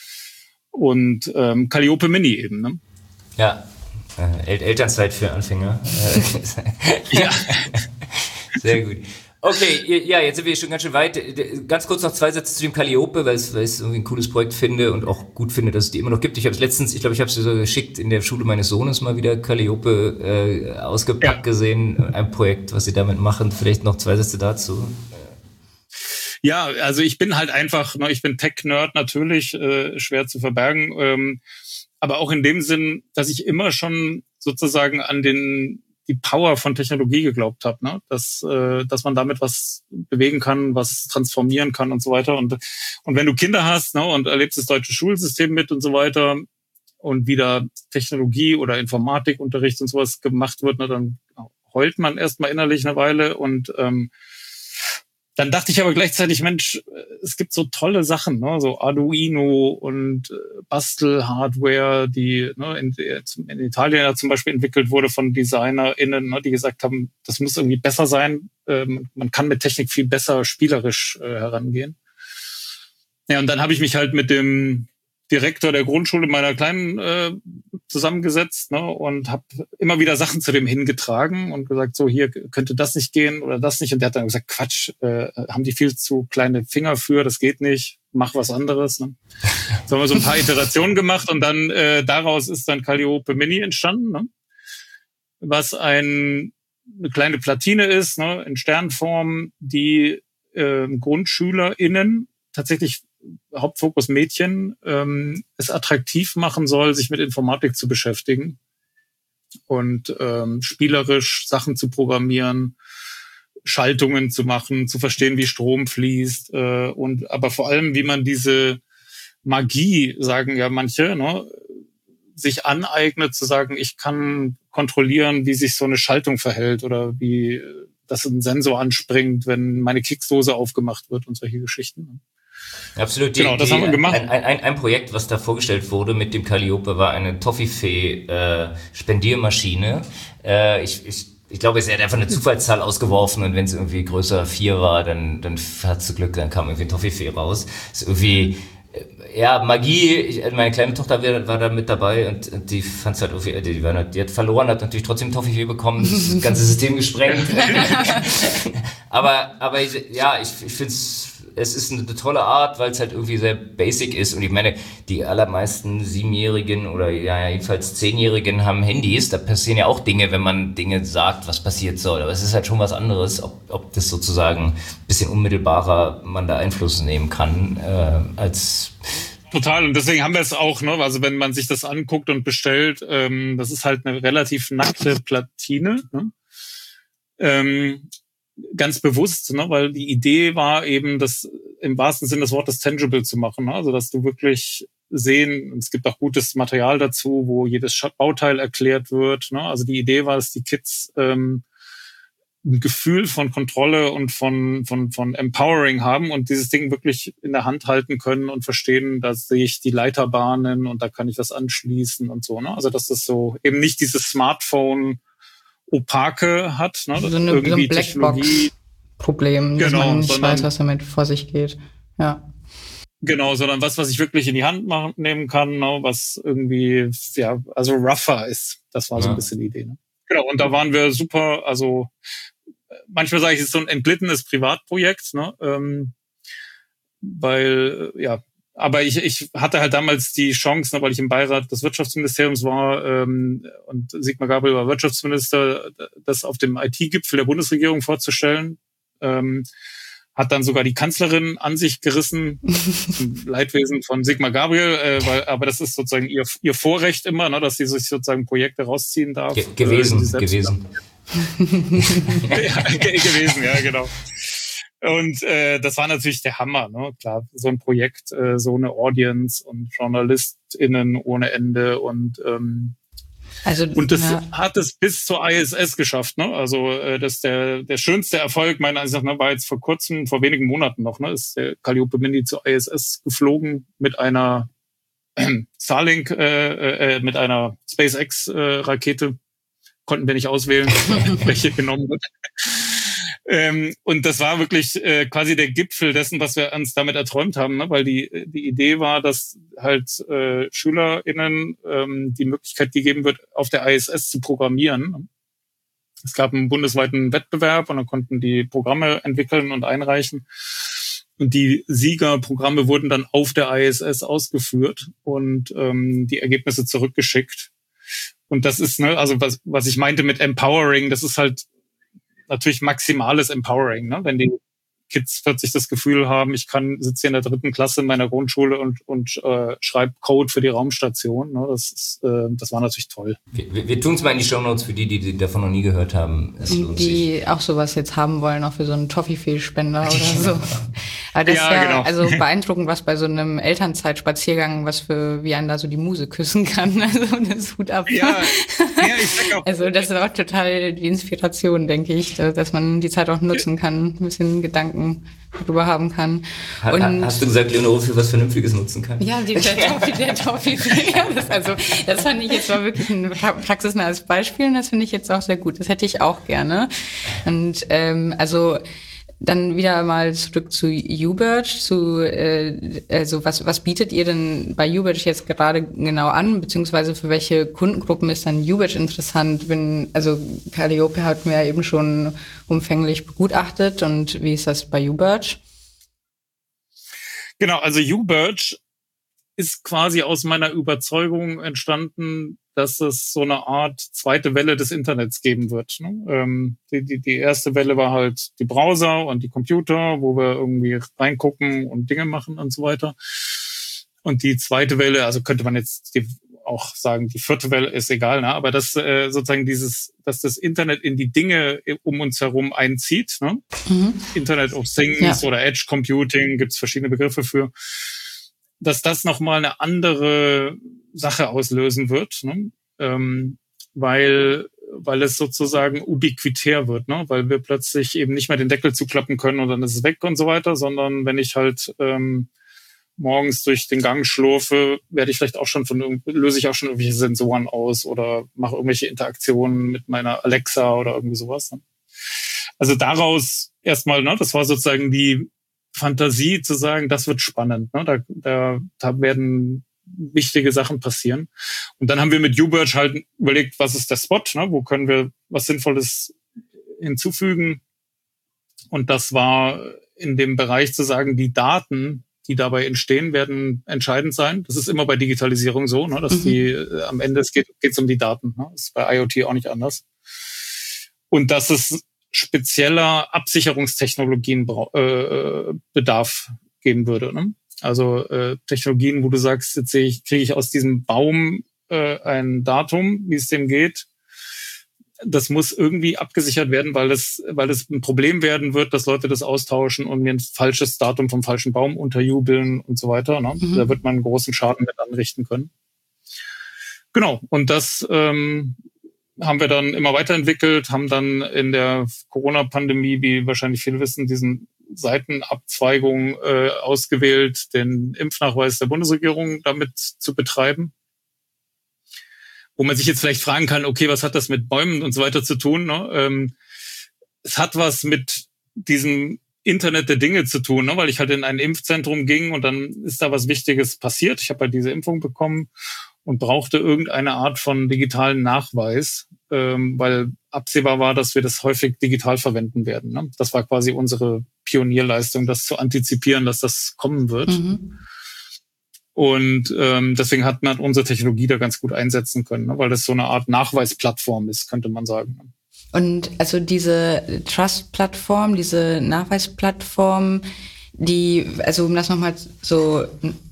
Und ähm, Calliope Mini eben. Ne? Ja, äh, El- Elternzeit für Anfänger. Ja. Sehr gut. Okay, ja, jetzt sind wir schon ganz schön weit. Ganz kurz noch zwei Sätze zu dem Calliope, weil ich es irgendwie ein cooles Projekt finde und auch gut finde, dass es die immer noch gibt. Ich habe es letztens, ich glaube, ich habe es so geschickt, in der Schule meines Sohnes mal wieder Calliope äh, ausgepackt ja. gesehen. Ein Projekt, was sie damit machen. Vielleicht noch zwei Sätze dazu. Ja, also ich bin halt einfach, ne, ich bin Tech-Nerd natürlich, äh, schwer zu verbergen, ähm, aber auch in dem Sinn, dass ich immer schon sozusagen an den die Power von Technologie geglaubt habe, ne? dass äh, dass man damit was bewegen kann, was transformieren kann und so weiter. Und und wenn du Kinder hast, ne, und erlebst das deutsche Schulsystem mit und so weiter und wieder Technologie oder Informatikunterricht und sowas gemacht wird, ne, dann heult man erstmal innerlich eine Weile und ähm, dann dachte ich aber gleichzeitig, Mensch, es gibt so tolle Sachen, ne, so Arduino und Bastel-Hardware, die ne, in, in Italien ja zum Beispiel entwickelt wurde von DesignerInnen, ne, die gesagt haben, das muss irgendwie besser sein. Ähm, man kann mit Technik viel besser spielerisch äh, herangehen. Ja, und dann habe ich mich halt mit dem Direktor der Grundschule meiner Kleinen äh, zusammengesetzt, ne, und habe immer wieder Sachen zu dem hingetragen und gesagt, so hier könnte das nicht gehen oder das nicht. Und der hat dann gesagt, Quatsch, äh, haben die viel zu kleine Finger für, das geht nicht, mach was anderes. Ne. So haben wir so ein paar Iterationen gemacht und dann äh, daraus ist dann Calliope Mini entstanden, ne, was ein, eine kleine Platine ist, ne, in Sternform, die äh, GrundschülerInnen tatsächlich Hauptfokus Mädchen, ähm, es attraktiv machen soll, sich mit Informatik zu beschäftigen und ähm, spielerisch Sachen zu programmieren, Schaltungen zu machen, zu verstehen, wie Strom fließt äh, und aber vor allem, wie man diese Magie, sagen ja manche, ne, sich aneignet, zu sagen, ich kann kontrollieren, wie sich so eine Schaltung verhält oder wie dass ein Sensor anspringt, wenn meine Keksdose aufgemacht wird und solche Geschichten. Absolut. Die, genau, das die, haben wir gemacht. Ein, ein, ein Projekt, was da vorgestellt wurde mit dem Calliope, war eine Toffifee-Spendiermaschine. Äh, ich, ich, ich glaube, es hat einfach eine Zufallszahl ausgeworfen und wenn es irgendwie größer vier war, dann, dann hat sie Glück, dann kam irgendwie ein Toffifee raus. Ist irgendwie, ja, Magie. Ich, meine kleine Tochter war, war da mit dabei und, und die fand es halt irgendwie, die, war, die hat verloren, hat natürlich trotzdem Toffifee bekommen, das ganze System gesprengt. aber, aber ich, ja, ich, ich finde es, es ist eine tolle Art, weil es halt irgendwie sehr basic ist. Und ich meine, die allermeisten Siebenjährigen oder ja jedenfalls Zehnjährigen haben Handys. Da passieren ja auch Dinge, wenn man Dinge sagt, was passiert soll. Aber es ist halt schon was anderes, ob, ob das sozusagen ein bisschen unmittelbarer man da Einfluss nehmen kann, äh, als... Total. Und deswegen haben wir es auch, ne? Also wenn man sich das anguckt und bestellt, ähm, das ist halt eine relativ nackte Platine, ne? Ähm, ganz bewusst, ne, weil die Idee war eben, das im wahrsten Sinne des Wortes tangible zu machen, ne? Also dass du wirklich sehen, es gibt auch gutes Material dazu, wo jedes Bauteil erklärt wird, ne? Also die Idee war, dass die Kids ähm, ein Gefühl von Kontrolle und von von von Empowering haben und dieses Ding wirklich in der Hand halten können und verstehen, da sehe ich die Leiterbahnen und da kann ich was anschließen und so, ne? Also dass das so eben nicht dieses Smartphone Opake hat, ne? So eine, irgendwie so ein Blackbox-Problem, dass genau, man nicht sondern, weiß, was damit vor sich geht. Ja. Genau, sondern was, was ich wirklich in die Hand machen, nehmen kann, ne? Was irgendwie, ja, also rougher ist. Das war ja so ein bisschen die Idee. Ne? Genau, und da waren wir super, also manchmal sage ich, es ist so ein entglittenes Privatprojekt, ne? Ähm, weil, ja, aber ich, ich hatte halt damals die Chance, ne, weil ich im Beirat des Wirtschaftsministeriums war ähm, und Sigmar Gabriel war Wirtschaftsminister, das auf dem I T-Gipfel der Bundesregierung vorzustellen. Ähm, hat dann sogar die Kanzlerin an sich gerissen, zum Leidwesen von Sigmar Gabriel, äh, weil, aber das ist sozusagen ihr, ihr Vorrecht immer, ne, dass sie sich sozusagen Projekte rausziehen darf. Ge- gewesen, äh, gewesen. ja, gewesen, ja, genau. Und äh, das war natürlich der Hammer, ne? Klar, so ein Projekt, äh, so eine Audience und JournalistInnen ohne Ende und ähm, also und das ja. hat es bis zur I S S geschafft, ne? Also äh, das der der schönste Erfolg meiner Ansicht nach, ne, war jetzt vor kurzem, vor wenigen Monaten noch, ne, ist der Calliope Mini zur I S S geflogen mit einer äh, Starlink, äh, äh, mit einer SpaceX äh, Rakete. Konnten wir nicht auswählen, welche genommen wird. Ähm, und das war wirklich äh, quasi der Gipfel dessen, was wir uns damit erträumt haben, ne? Weil die die Idee war, dass halt äh, SchülerInnen ähm, die Möglichkeit gegeben wird, auf der I S S zu programmieren. Es gab einen bundesweiten Wettbewerb und dann konnten die Programme entwickeln und einreichen. Und die Siegerprogramme wurden dann auf der I S S ausgeführt und ähm, die Ergebnisse zurückgeschickt. Und das ist, ne, also was was ich meinte mit Empowering, das ist halt natürlich maximales Empowering, ne? Wenn die Kids plötzlich das Gefühl haben, ich kann sitze hier in der dritten Klasse in meiner Grundschule und und äh, schreibe Code für die Raumstation. Ne? Das ist, äh, das war natürlich toll. Wir, wir tun es mal in die Shownotes für die, die, die davon noch nie gehört haben. Es lohnt die sich. Auch sowas jetzt haben wollen, auch für so einen Toffifee-Spender oder so. Aber das ja, ist ja genau. also beeindruckend, was bei so einem Elternzeitspaziergang, was für wie einen da so die Muse küssen kann. Also das Hut ab. Ja, ja, ich sag auch. Also das ist auch total die Inspiration, denke ich, dass man die Zeit auch nutzen kann, ein bisschen Gedanken drüber haben kann. Ha, und hast du gesagt, Leonore für was Vernünftiges nutzen kann? Ja, die, der Toffee, der Toffee. Ja, das, also, das fand ich jetzt mal wirklich ein praxisnahes Beispiel und das finde ich jetzt auch sehr gut. Das hätte ich auch gerne. Und ähm, also dann wieder mal zurück zu YouBird, zu äh, also was was bietet ihr denn bei YouBird jetzt gerade genau an, beziehungsweise für welche Kundengruppen ist dann YouBird interessant? Wenn also Calliope hat mir ja eben schon umfänglich begutachtet und wie ist das bei YouBird? Genau, also YouBird ist quasi aus meiner Überzeugung entstanden, dass es so eine Art zweite Welle des Internets geben wird. Ne? Ähm, die, die, die erste Welle war halt die Browser und die Computer, wo wir irgendwie reingucken und Dinge machen und so weiter. Und die zweite Welle, also könnte man jetzt die, auch sagen, die vierte Welle ist egal, ne? Aber dass äh, sozusagen dieses, dass das Internet in die Dinge um uns herum einzieht. Ne? Mhm. Internet of Things ja. oder Edge Computing, gibt's verschiedene Begriffe für. Dass das nochmal eine andere Sache auslösen wird, ne? ähm, weil weil es sozusagen ubiquitär wird, ne? Weil wir plötzlich eben nicht mehr den Deckel zuklappen können und dann ist es weg und so weiter, sondern wenn ich halt ähm, morgens durch den Gang schlurfe, werde ich vielleicht auch schon von löse ich auch schon irgendwelche Sensoren aus oder mache irgendwelche Interaktionen mit meiner Alexa oder irgendwie sowas. Ne? Also daraus erstmal, ne, das war sozusagen die Fantasie zu sagen, das wird spannend. Ne? Da, da, da werden wichtige Sachen passieren. Und dann haben wir mit YouBird halt überlegt, was ist der Spot? Ne? Wo können wir was Sinnvolles hinzufügen? Und das war in dem Bereich zu sagen, die Daten, die dabei entstehen, werden entscheidend sein. Das ist immer bei Digitalisierung so, ne? Dass mhm. die äh, am Ende es geht geht's um die Daten. Ne? Das ist bei IoT auch nicht anders. Und dass es spezieller Absicherungstechnologien äh, Bedarf geben würde. Ne? Also äh, Technologien, wo du sagst, jetzt sehe ich, kriege ich aus diesem Baum äh, ein Datum, wie es dem geht. Das muss irgendwie abgesichert werden, weil es, weil es ein Problem werden wird, dass Leute das austauschen und mir ein falsches Datum vom falschen Baum unterjubeln und so weiter. Ne? Mhm. Da wird man einen großen Schaden mit anrichten können. Genau. Und das ähm, haben wir dann immer weiterentwickelt, haben dann in der Corona-Pandemie, wie wahrscheinlich viele wissen, diesen Seitenabzweigung äh, ausgewählt, den Impfnachweis der Bundesregierung damit zu betreiben. Wo man sich jetzt vielleicht fragen kann, okay, was hat das mit Bäumen und so weiter zu tun? Ne? Ähm, es hat was mit diesem Internet der Dinge zu tun, ne? Weil ich halt in ein Impfzentrum ging und dann ist da was Wichtiges passiert. Ich habe halt diese Impfung bekommen und brauchte irgendeine Art von digitalen Nachweis, ähm, weil absehbar war, dass wir das häufig digital verwenden werden. Ne? Das war quasi unsere Pionierleistung, das zu antizipieren, dass das kommen wird. Mhm. Und ähm, deswegen hat man unsere Technologie da ganz gut einsetzen können, ne? Weil das so eine Art Nachweisplattform ist, könnte man sagen. Und also diese Trust-Plattform, diese Nachweisplattform, die, also um das nochmal so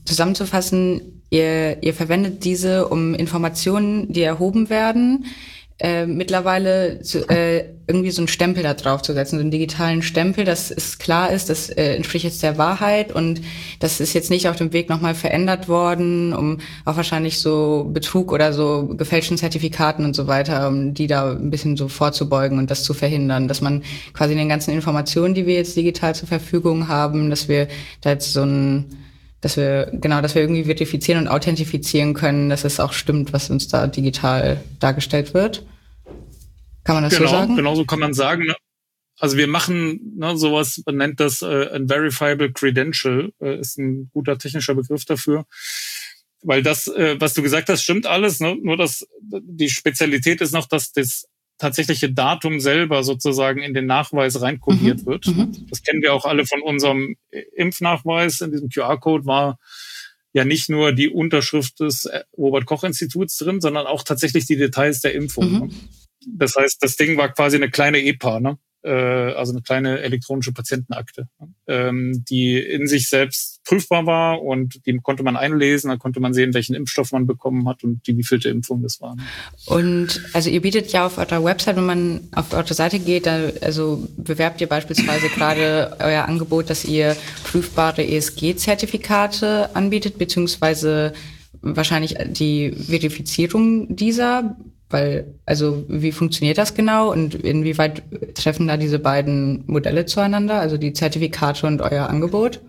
zusammenzufassen, Ihr, ihr verwendet diese, um Informationen, die erhoben werden, äh, mittlerweile zu, äh, irgendwie so einen Stempel da drauf zu setzen, so einen digitalen Stempel, dass es klar ist, das äh, entspricht jetzt der Wahrheit und das ist jetzt nicht auf dem Weg nochmal verändert worden, um auch wahrscheinlich so Betrug oder so gefälschten Zertifikaten und so weiter, um die da ein bisschen so vorzubeugen und das zu verhindern, dass man quasi in den ganzen Informationen, die wir jetzt digital zur Verfügung haben, dass wir da jetzt so ein dass wir, genau, dass wir irgendwie verifizieren und authentifizieren können, dass es auch stimmt, was uns da digital dargestellt wird. Kann man das genau, so sagen? Genau, so kann man sagen. Also wir machen ne, sowas, man nennt das äh, ein Verifiable Credential, äh, ist ein guter technischer Begriff dafür. Weil das, äh, was du gesagt hast, stimmt alles, ne? Nur dass die Spezialität ist noch, dass das tatsächliche Datum selber sozusagen in den Nachweis reinkodiert mhm. wird. Mhm. Das kennen wir auch alle von unserem Impfnachweis. In diesem Q R-Code war ja nicht nur die Unterschrift des Robert-Koch-Instituts drin, sondern auch tatsächlich die Details der Impfung. Mhm. Das heißt, das Ding war quasi eine kleine E P A, ne? Also eine kleine elektronische Patientenakte, ähm, die in sich selbst prüfbar war und die konnte man einlesen, da konnte man sehen, welchen Impfstoff man bekommen hat und die wievielte Impfung das war. Und also ihr bietet ja auf eurer Website, wenn man auf eure Seite geht, da also bewerbt ihr beispielsweise gerade euer Angebot, dass ihr prüfbare E S G-Zertifikate anbietet, beziehungsweise wahrscheinlich die Verifizierung dieser. Weil, also wie funktioniert das genau und inwieweit treffen da diese beiden Modelle zueinander, also die Zertifikate und euer Angebot?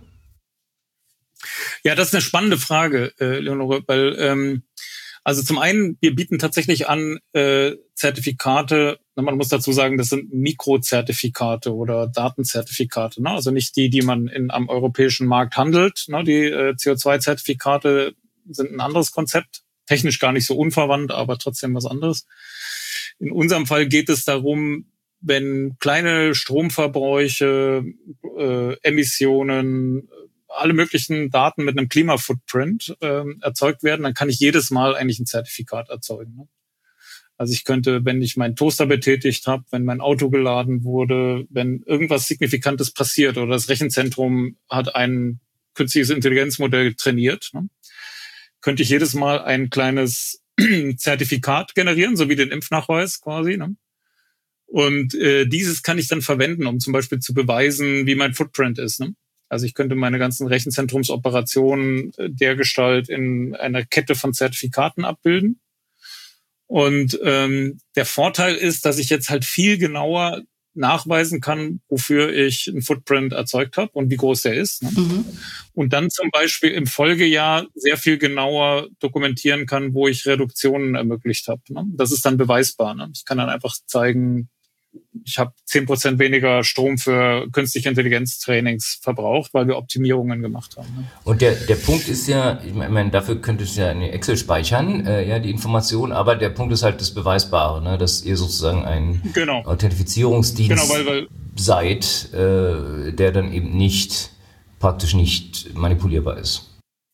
Ja, das ist eine spannende Frage, äh, Leonore, weil ähm, also zum einen, wir bieten tatsächlich an äh, Zertifikate, man muss dazu sagen, das sind Mikrozertifikate oder Datenzertifikate, ne? Also nicht die, die man in, am europäischen Markt handelt, ne? Die äh, C O zwei Zertifikate sind ein anderes Konzept. Technisch gar nicht so unverwandt, aber trotzdem was anderes. In unserem Fall geht es darum, wenn kleine Stromverbräuche, äh, Emissionen, alle möglichen Daten mit einem Klimafootprint äh, erzeugt werden, dann kann ich jedes Mal eigentlich ein Zertifikat erzeugen. Ne? Also ich könnte, wenn ich meinen Toaster betätigt habe, wenn mein Auto geladen wurde, wenn irgendwas Signifikantes passiert oder das Rechenzentrum hat ein künstliches Intelligenzmodell trainiert, ne? Könnte ich jedes Mal ein kleines Zertifikat generieren, so wie den Impfnachweis quasi. Ne? Und äh, dieses kann ich dann verwenden, um zum Beispiel zu beweisen, wie mein Footprint ist. Ne? Also ich könnte meine ganzen Rechenzentrumsoperationen äh, dergestalt in einer Kette von Zertifikaten abbilden. Und ähm, der Vorteil ist, dass ich jetzt halt viel genauer nachweisen kann, wofür ich einen Footprint erzeugt habe und wie groß der ist. Ne? Mhm. Und dann zum Beispiel im Folgejahr sehr viel genauer dokumentieren kann, wo ich Reduktionen ermöglicht habe. Ne? Das ist dann beweisbar. Ne? Ich kann dann einfach zeigen, ich habe zehn Prozent weniger Strom für künstliche Intelligenztrainings verbraucht, weil wir Optimierungen gemacht haben. Ne? Und der der Punkt ist ja, ich meine, dafür könnt ihr es ja in Excel speichern, äh, ja, die Information, aber der Punkt ist halt das Beweisbare, ne, dass ihr sozusagen ein genau. Authentifizierungsdienst genau, weil, weil seid, äh, der dann eben nicht, praktisch nicht manipulierbar ist.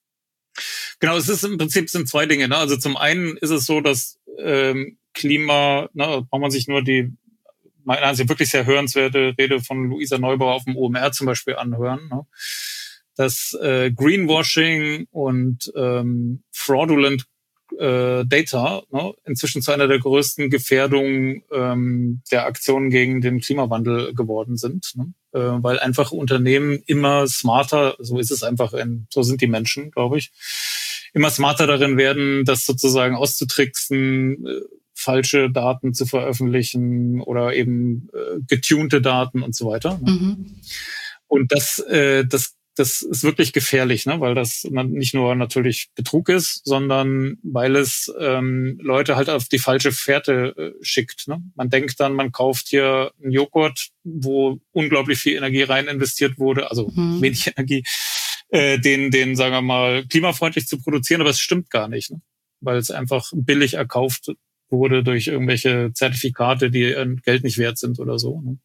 Genau, es ist im Prinzip sind zwei Dinge. Ne? Also zum einen ist es so, dass ähm, Klima, ne, braucht man sich nur die also wirklich sehr hörenswerte Rede von Luisa Neubauer auf dem O M R zum Beispiel anhören, ne? Dass äh, Greenwashing und ähm, fraudulent äh, Data ne, inzwischen zu einer der größten Gefährdungen ähm, der Aktionen gegen den Klimawandel geworden sind, ne? äh, weil einfach Unternehmen immer smarter, so ist es einfach, in, so sind die Menschen, glaube ich, immer smarter darin werden, das sozusagen auszutricksen, äh, falsche Daten zu veröffentlichen oder eben äh, getunte Daten und so weiter. Ne? Mhm. Und das, äh, das, das ist wirklich gefährlich, ne? Weil das nicht nur natürlich Betrug ist, sondern weil es ähm, Leute halt auf die falsche Fährte äh, schickt. Ne? Man denkt dann, man kauft hier einen Joghurt, wo unglaublich viel Energie rein investiert wurde, also mhm. wenig Energie, äh, den, den, sagen wir mal, klimafreundlich zu produzieren, aber es stimmt gar nicht, ne? Weil es einfach billig erkauft wurde durch irgendwelche Zertifikate, die Geld nicht wert sind oder so. Ne?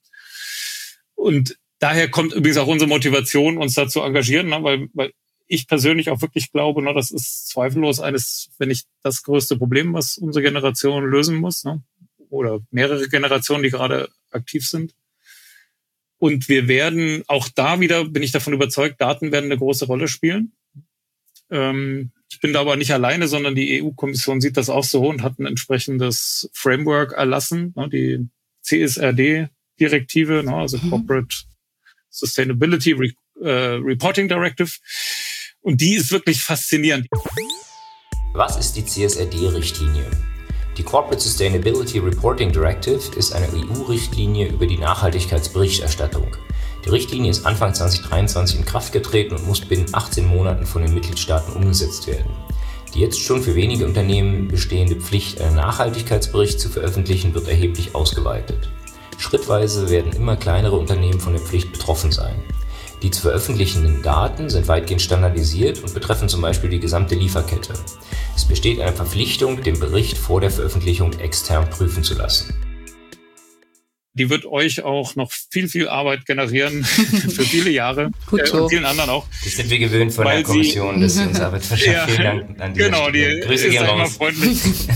Und daher kommt übrigens auch unsere Motivation, uns da zu engagieren, ne? weil, weil ich persönlich auch wirklich glaube, ne, das ist zweifellos eines, wenn nicht das größte Problem, was unsere Generation lösen muss, ne? Oder mehrere Generationen, die gerade aktiv sind. Und wir werden auch da wieder, bin ich davon überzeugt, Daten werden eine große Rolle spielen. Ähm, Ich bin da aber nicht alleine, sondern die E U-Kommission sieht das auch so und hat ein entsprechendes Framework erlassen, ne, die C S R D-Direktive, ne, also mhm. Corporate Sustainability Re- äh, Reporting Directive. Und die ist wirklich faszinierend. Was ist die C S R D-Richtlinie? Die Corporate Sustainability Reporting Directive ist eine E U-Richtlinie über die Nachhaltigkeitsberichterstattung. Die Richtlinie ist Anfang zwanzig dreiundzwanzig in Kraft getreten und muss binnen achtzehn Monaten von den Mitgliedstaaten umgesetzt werden. Die jetzt schon für wenige Unternehmen bestehende Pflicht, einen Nachhaltigkeitsbericht zu veröffentlichen, wird erheblich ausgeweitet. Schrittweise werden immer kleinere Unternehmen von der Pflicht betroffen sein. Die zu veröffentlichenden Daten sind weitgehend standardisiert und betreffen zum Beispiel die gesamte Lieferkette. Es besteht eine Verpflichtung, den Bericht vor der Veröffentlichung extern prüfen zu lassen. Die wird euch auch noch viel, viel Arbeit generieren für viele Jahre. Gut so. Und vielen anderen auch. Das sind wir gewöhnt von der Kommission, sie, dass sie uns Arbeit verschafft. Ja, vielen Dank an dieser genau, Stelle. die Grüße ist gehen immer raus. freundlich.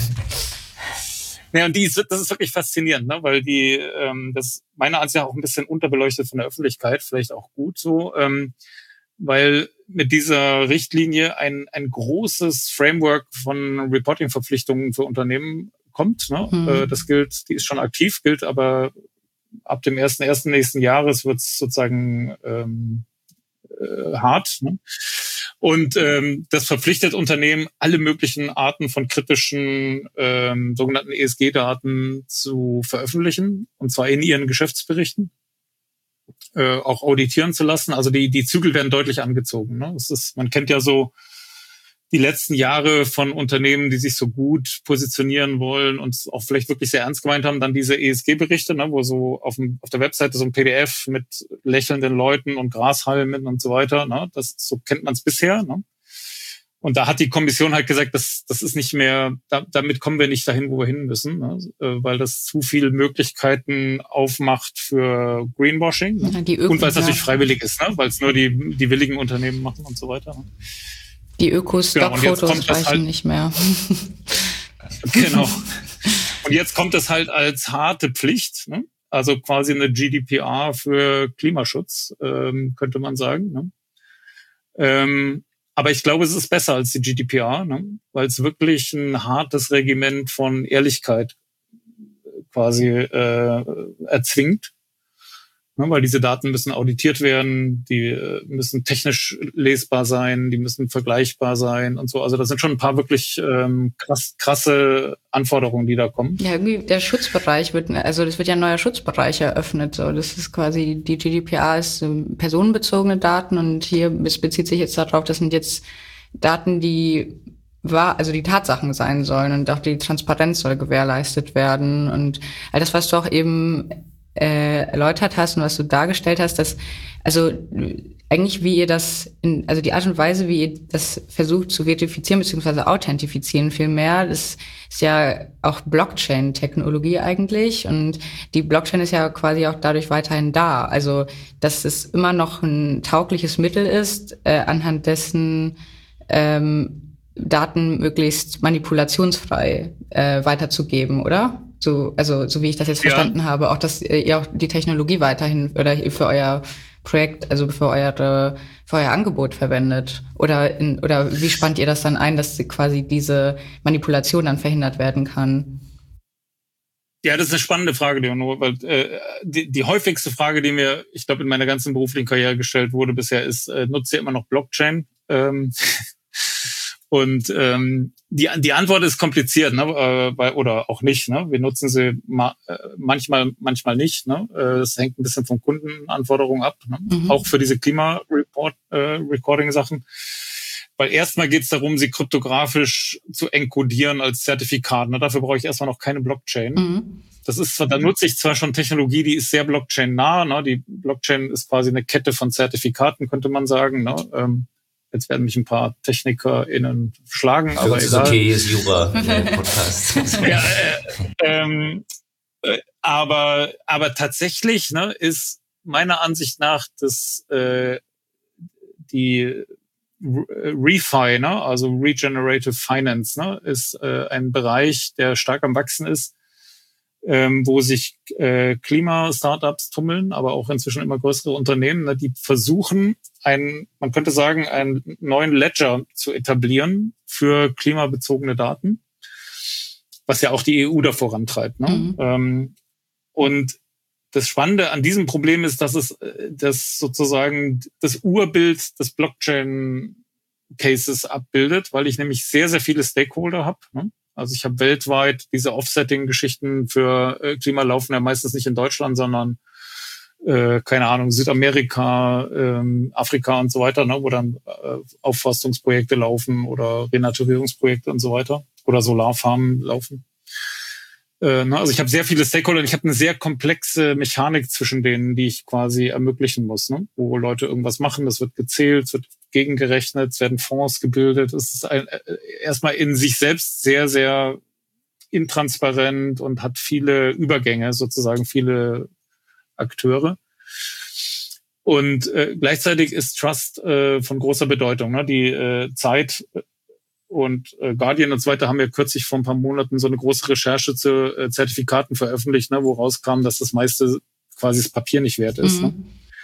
Ja, und die ist, das ist wirklich faszinierend, ne? Weil die, ähm, das meiner Ansicht nach auch ein bisschen unterbeleuchtet von der Öffentlichkeit, vielleicht auch gut so, ähm, weil mit dieser Richtlinie ein, ein großes Framework von Reporting-Verpflichtungen für Unternehmen kommt. Ne? Mhm. Äh, das gilt, die ist schon aktiv, gilt aber ab dem ersten ersten nächsten Jahres wird es sozusagen ähm, äh, hart. Ne? Und ähm, das verpflichtet Unternehmen, alle möglichen Arten von kritischen ähm, sogenannten E S G-Daten zu veröffentlichen, und zwar in ihren Geschäftsberichten, äh, auch auditieren zu lassen. Also die die Zügel werden deutlich angezogen. Ne? Es ist, man kennt ja so die letzten Jahre von Unternehmen, die sich so gut positionieren wollen und auch vielleicht wirklich sehr ernst gemeint haben, dann diese E S G-Berichte, ne, wo so auf, dem, auf der Webseite so ein P D F mit lächelnden Leuten und Grashalmen und so weiter, ne, das, so kennt man es bisher. Ne. Und da hat die Kommission halt gesagt, das, das ist nicht mehr, da, damit kommen wir nicht dahin, wo wir hin müssen, ne, weil das zu viele Möglichkeiten aufmacht für Greenwashing. Ne. Ja, die Öko- und weil es natürlich freiwillig ist, ne, weil es nur die, die willigen Unternehmen machen und so weiter. Ne. Die Öko-Stock-Fotos genau, reichen halt, nicht mehr. Genau. Und jetzt kommt es halt als harte Pflicht, ne? Also quasi eine G D P R für Klimaschutz, ähm, könnte man sagen. Ne? Ähm, aber ich glaube, es ist besser als die G D P R, ne? Weil es wirklich ein hartes Regiment von Ehrlichkeit quasi äh, erzwingt. Ne, weil diese Daten müssen auditiert werden, die äh, müssen technisch lesbar sein, die müssen vergleichbar sein und so. Also das sind schon ein paar wirklich ähm, krass, krasse Anforderungen, die da kommen. Ja, irgendwie der Schutzbereich wird, also das wird ja ein neuer Schutzbereich eröffnet. So, das ist quasi, die G D P R ist ähm, personenbezogene Daten und hier es bezieht sich jetzt darauf, das sind jetzt Daten, die war, also die Tatsachen sein sollen und auch die Transparenz soll gewährleistet werden und all das, was du auch eben Äh, erläutert hast und was du dargestellt hast, dass also eigentlich wie ihr das, in, also die Art und Weise, wie ihr das versucht zu verifizieren bzw. authentifizieren vielmehr, das ist ja auch Blockchain-Technologie eigentlich und die Blockchain ist ja quasi auch dadurch weiterhin da, also dass es immer noch ein taugliches Mittel ist, äh, anhand dessen ähm, Daten möglichst manipulationsfrei äh, weiterzugeben, oder? So, also so wie ich das jetzt verstanden ja. habe, auch dass ihr auch die Technologie weiterhin oder für euer Projekt, also für euer für euer Angebot verwendet oder in, oder wie spannt ihr das dann ein, dass quasi diese Manipulation dann verhindert werden kann? Ja, das ist eine spannende Frage, Leonor, weil äh, die, die häufigste Frage, die mir, ich glaube, in meiner ganzen beruflichen Karriere gestellt wurde bisher, ist: äh, Nutzt ihr immer noch Blockchain? Ähm, Und ähm, die die Antwort ist kompliziert, ne? Äh, weil, oder auch nicht. Ne? Wir nutzen sie ma- äh, manchmal, manchmal nicht. Ne? Äh, das hängt ein bisschen von Kundenanforderungen ab, ne? Mhm. Auch für diese Klima-Recording-Sachen. Äh, weil erstmal geht es darum, sie kryptografisch zu enkodieren als Zertifikat. Ne? Dafür brauche ich erstmal noch keine Blockchain. Mhm. Das ist zwar, da nutze ich zwar schon Technologie, die ist sehr Blockchain-nah. Ne? Die Blockchain ist quasi eine Kette von Zertifikaten, könnte man sagen. Ne? Ähm, Jetzt werden mich ein paar TechnikerInnen schlagen, aber das egal. Ist okay, ist Jura-Podcast. ja, äh, ähm, äh, aber, aber tatsächlich ne, ist meiner Ansicht nach das, äh, die ReFi, ne, also Regenerative Finance, ne, ist äh, ein Bereich, der stark am Wachsen ist, ähm, wo sich äh, Klima-Startups tummeln, aber auch inzwischen immer größere Unternehmen, ne, die versuchen, einen, man könnte sagen, einen neuen Ledger zu etablieren für klimabezogene Daten, was ja auch die E U da vorantreibt. Ne? Mhm. Ähm, und das Spannende an diesem Problem ist, dass es das sozusagen das Urbild des Blockchain-Cases abbildet, weil ich nämlich sehr, sehr viele Stakeholder habe. Ne? Also ich habe weltweit diese Offsetting-Geschichten für äh, Klima laufen ja meistens nicht in Deutschland, sondern äh, keine Ahnung, Südamerika, ähm, Afrika und so weiter, ne? Wo dann äh, Aufforstungsprojekte laufen oder Renaturierungsprojekte und so weiter oder Solarfarmen laufen. Also ich habe sehr viele Stakeholder und ich habe eine sehr komplexe Mechanik zwischen denen, die ich quasi ermöglichen muss, ne? Wo Leute irgendwas machen, das wird gezählt, es wird gegengerechnet, es werden Fonds gebildet. Es ist ein, erstmal in sich selbst sehr, sehr intransparent und hat viele Übergänge, sozusagen viele Akteure. Und äh, gleichzeitig ist Trust äh, von großer Bedeutung. Ne? Die äh, Zeit und äh, Guardian und so weiter haben ja kürzlich vor ein paar Monaten so eine große Recherche zu äh, Zertifikaten veröffentlicht, ne, wo rauskam, dass das meiste quasi das Papier nicht wert ist. Mhm. Ne?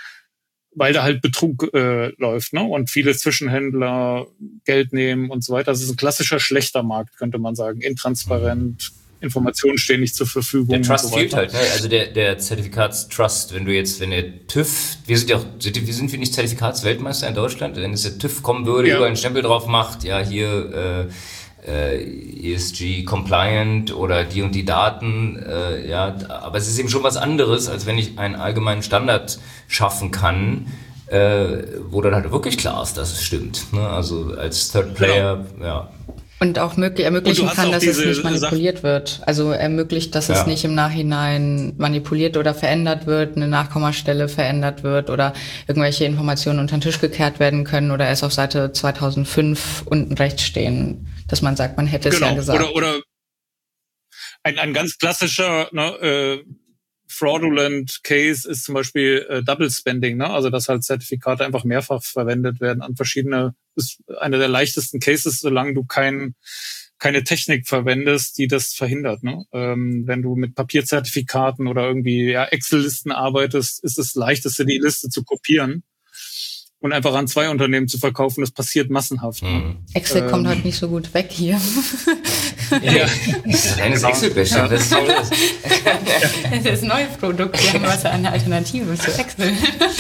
Weil da halt Betrug äh, läuft, ne? Und viele Zwischenhändler Geld nehmen und so weiter. Das ist ein klassischer schlechter Markt, könnte man sagen. Intransparent, Informationen stehen nicht zur Verfügung. Der Trust und so fehlt halt, ne? Also der, der Zertifikatstrust, wenn du jetzt, wenn der TÜV, wir sind ja auch, wir sind wir nicht Zertifikatsweltmeister in Deutschland, wenn jetzt der TÜV kommen würde, ja. über einen Stempel drauf macht, ja hier äh, äh, E S G compliant oder die und die Daten, äh, ja, aber es ist eben schon was anderes, als wenn ich einen allgemeinen Standard schaffen kann, äh, wo dann halt wirklich klar ist, dass es stimmt, ne? Also als Third Player, genau. ja. Und auch möglich, ermöglichen kann, dass es nicht manipuliert Sachen. wird. Also ermöglicht, dass ja. es nicht im Nachhinein manipuliert oder verändert wird, eine Nachkommastelle verändert wird oder irgendwelche Informationen unter den Tisch gekehrt werden können oder erst auf Seite zweitausendfünf unten rechts stehen, dass man sagt, man hätte es genau. ja gesagt. Oder, oder ein, ein ganz klassischer ne, äh, fraudulent Case ist zum Beispiel äh, Double Spending, ne? Also dass halt Zertifikate einfach mehrfach verwendet werden an verschiedene, ist einer der leichtesten Cases, solange du kein, keine Technik verwendest, die das verhindert, ne? Ähm, wenn du mit Papierzertifikaten oder irgendwie ja, Excel-Listen arbeitest, ist das leichteste, die Liste zu kopieren und einfach an zwei Unternehmen zu verkaufen. Das passiert massenhaft. Mhm. Ne? Excel ähm, kommt halt nicht so gut weg hier. Ja, das ist reines Excel-Bashing. Ja. Das ist toll. Das ist ein neues Produkt. Wir haben was eine Alternative zu Excel.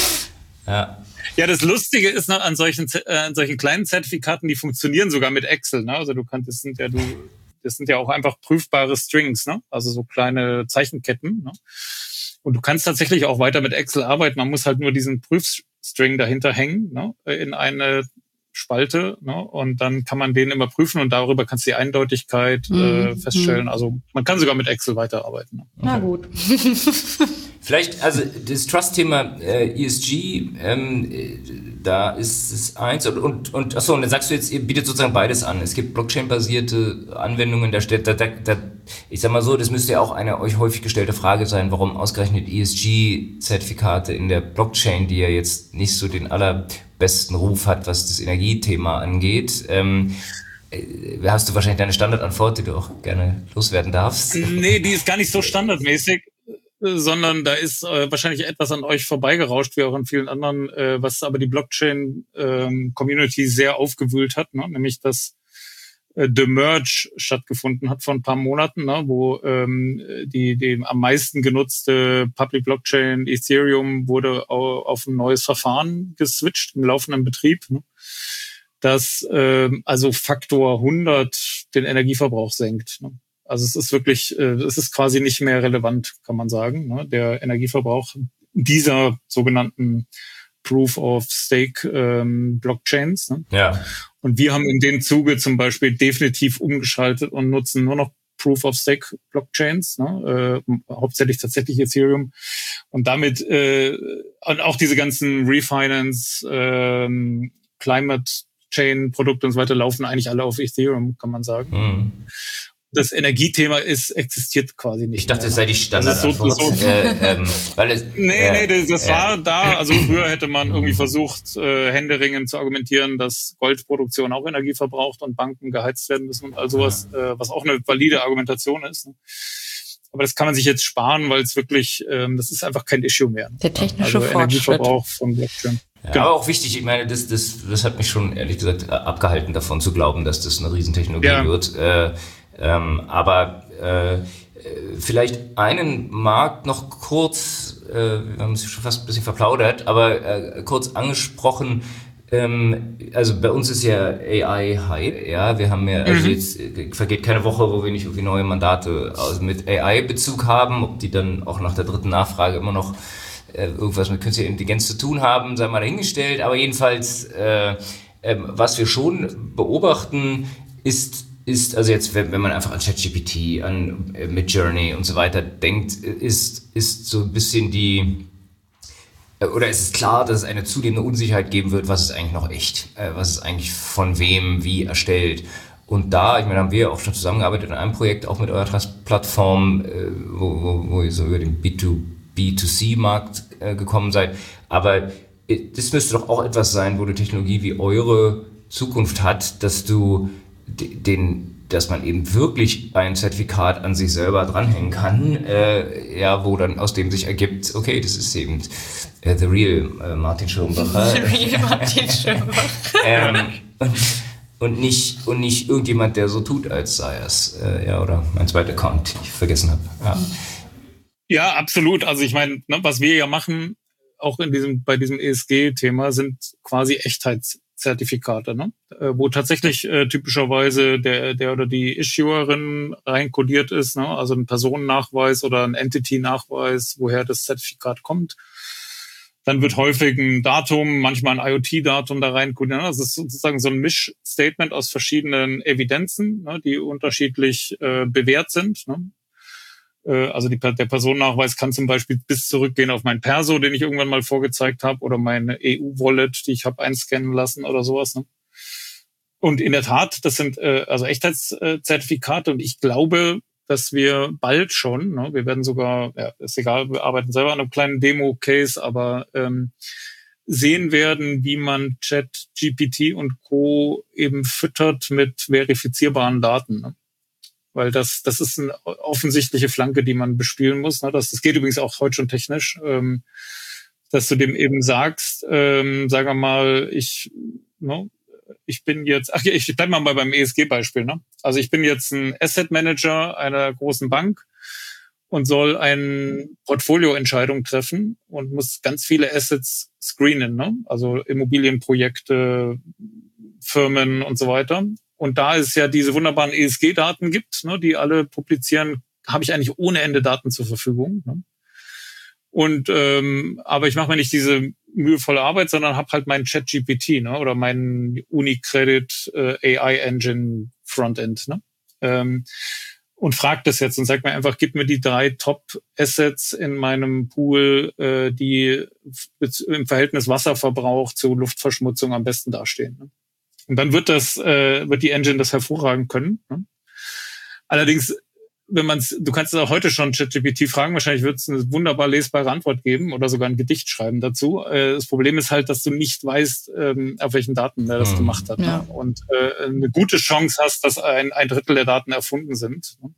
Ja. Ja, das Lustige ist noch an solchen äh, an solchen kleinen Zertifikaten, die funktionieren sogar mit Excel. Ne? Also du kannst, das sind ja du, das sind ja auch einfach prüfbare Strings, ne? Also so kleine Zeichenketten. Ne? Und du kannst tatsächlich auch weiter mit Excel arbeiten. Man muss halt nur diesen Prüfstring dahinter hängen, ne? In eine Spalte, ne? Und dann kann man den immer prüfen und darüber kannst du die Eindeutigkeit mhm. äh, feststellen. Also man kann sogar mit Excel weiterarbeiten. Ne? Na gut. Vielleicht, also das Trust-Thema äh, E S G, ähm, da ist es eins und, und, und achso, und dann sagst du jetzt, ihr bietet sozusagen beides an. Es gibt Blockchain-basierte Anwendungen, da steht, da, da, da, ich sag mal so, das müsste ja auch eine euch häufig gestellte Frage sein, warum ausgerechnet E S G-Zertifikate in der Blockchain, die ja jetzt nicht so den allerbesten Ruf hat, was das Energiethema angeht. Ähm, hast du wahrscheinlich deine Standardantwort, die du auch gerne loswerden darfst? Nee, die ist gar nicht so standardmäßig, sondern da ist äh, wahrscheinlich etwas an euch vorbeigerauscht, wie auch an vielen anderen, äh, was aber die Blockchain-Community ähm, sehr aufgewühlt hat, ne? Nämlich dass äh, The Merge stattgefunden hat vor ein paar Monaten, ne? Wo ähm, die, die am meisten genutzte Public Blockchain Ethereum wurde au- auf ein neues Verfahren geswitcht im laufenden Betrieb, ne? Das äh, also Faktor hundert den Energieverbrauch senkt, ne? Also es ist wirklich, es ist quasi nicht mehr relevant, kann man sagen, ne? Der Energieverbrauch dieser sogenannten Proof of Stake ähm, Blockchains. Ne? Ja. Und wir haben in dem Zuge zum Beispiel definitiv umgeschaltet und nutzen nur noch Proof of Stake Blockchains, ne? äh, hauptsächlich tatsächlich Ethereum. Und damit äh, und auch diese ganzen Refinance, ähm, Climate Chain Produkte und so weiter laufen eigentlich alle auf Ethereum, kann man sagen. Mhm. Das Energiethema ist, existiert quasi nicht. Ich dachte, mehr. das sei die Standardantwort. So, so, äh, ähm, weil es, nee, äh, nee, das, das äh, war da. Also früher hätte man irgendwie versucht, äh, händeringend zu argumentieren, dass Goldproduktion auch Energie verbraucht und Banken geheizt werden müssen und all sowas, äh, was auch eine valide Argumentation ist. aber das kann man sich jetzt sparen, weil es wirklich, ähm, das ist einfach kein Issue mehr. Der technische also Fortschritt. Energieverbrauch von Blockchain. Ja, Genau. aber auch wichtig, ich meine, das, das, das hat mich schon ehrlich gesagt abgehalten davon zu glauben, dass das eine Riesentechnologie Ja. wird. Äh, ähm, aber äh, vielleicht einen Markt noch kurz, äh, wir haben es schon fast ein bisschen verplaudert, aber äh, kurz angesprochen. Ähm, also bei uns ist ja A I-Hype, ja, wir haben ja, also Mhm. jetzt äh, vergeht keine Woche, wo wir nicht irgendwie neue Mandate also mit A I-Bezug haben, ob die dann auch nach der dritten Nachfrage immer noch irgendwas mit künstlicher Intelligenz zu tun haben, sei mal dahingestellt. Aber jedenfalls, äh, äh, was wir schon beobachten, ist, ist also jetzt, wenn, wenn man einfach an ChatGPT, an äh, Midjourney und so weiter denkt, ist, ist so ein bisschen die, äh, oder ist es klar, dass es eine zunehmende Unsicherheit geben wird, was ist eigentlich noch echt, äh, was ist eigentlich von wem, wie erstellt. Und da, ich meine, haben wir auch schon zusammengearbeitet in einem Projekt, auch mit eurer Plattform, äh, wo, wo, wo ihr so über den B zwei B zwei C-Markt äh, gekommen seid. Aber äh, das müsste doch auch etwas sein, wo eine Technologie wie eure Zukunft hat, dass du d- den, dass man eben wirklich ein Zertifikat an sich selber dranhängen kann, äh, ja, wo dann aus dem sich ergibt, okay, das ist eben äh, the real äh, Martin Schirmbacher. The real Martin Schirmbacher. ähm, und, und nicht und nicht irgendjemand, der so tut, als sei es. Äh, ja, oder mein zweiter Account, den ich vergessen habe. Ja. Ja, absolut. Also ich meine, ne, was wir ja machen, auch in diesem bei diesem E S G-Thema, sind quasi Echtheitszertifikate, ne? Äh, wo tatsächlich äh, typischerweise der der oder die Issuerin reinkodiert ist, ne? Also ein Personennachweis oder ein Entity-Nachweis, woher das Zertifikat kommt. Dann wird häufig ein Datum, manchmal ein I O T-Datum da reinkodiert. Das ist sozusagen so ein Mischstatement aus verschiedenen Evidenzen, ne, die unterschiedlich äh, bewährt sind, ne? Also die, der Personennachweis kann zum Beispiel bis zurückgehen auf mein Perso, den ich irgendwann mal vorgezeigt habe, oder meine E U-Wallet, die ich habe einscannen lassen oder sowas. Ne? Und in der Tat, das sind äh, also Echtheitszertifikate und ich glaube, dass wir bald schon, ne, wir werden sogar, ja, ist egal, wir arbeiten selber an einem kleinen Demo-Case, aber ähm, sehen werden, wie man ChatGPT und Co. eben füttert mit verifizierbaren Daten. Ne? Weil das das ist eine offensichtliche Flanke, die man bespielen muss. Ne? Das, das geht übrigens auch heute schon technisch, ähm, dass du dem eben sagst, ähm, sagen wir mal, ich, ne, ich bin jetzt, ach, ich bleib mal beim E S G-Beispiel. Ne? Also ich bin jetzt ein Asset Manager einer großen Bank und soll eine Portfolioentscheidung treffen und muss ganz viele Assets screenen, ne? Also Immobilienprojekte, Firmen und so weiter. Und da es ja diese wunderbaren E S G-Daten gibt, ne, die alle publizieren, habe ich eigentlich ohne Ende Daten zur Verfügung. Ne? Und ähm, aber ich mache mir nicht diese mühevolle Arbeit, sondern habe halt meinen ChatGPT, ne, oder meinen Unicredit äh, A I Engine Frontend, ne? Ähm, und fragt das jetzt und sagt mir einfach, gib mir die drei Top-Assets in meinem Pool, äh, die im Verhältnis Wasserverbrauch zu Luftverschmutzung am besten dastehen. Ne? Und dann wird das, äh, wird die Engine das hervorragen können. Ne? Allerdings, wenn man's, du kannst es auch heute schon ChatGPT fragen, wahrscheinlich wird es eine wunderbar lesbare Antwort geben oder sogar ein Gedicht schreiben dazu. Äh, das Problem ist halt, dass du nicht weißt, ähm, auf welchen Daten der das hm. gemacht hat. Ja. Ne? Und äh, eine gute Chance hast, dass ein, ein Drittel der Daten erfunden sind. Ne?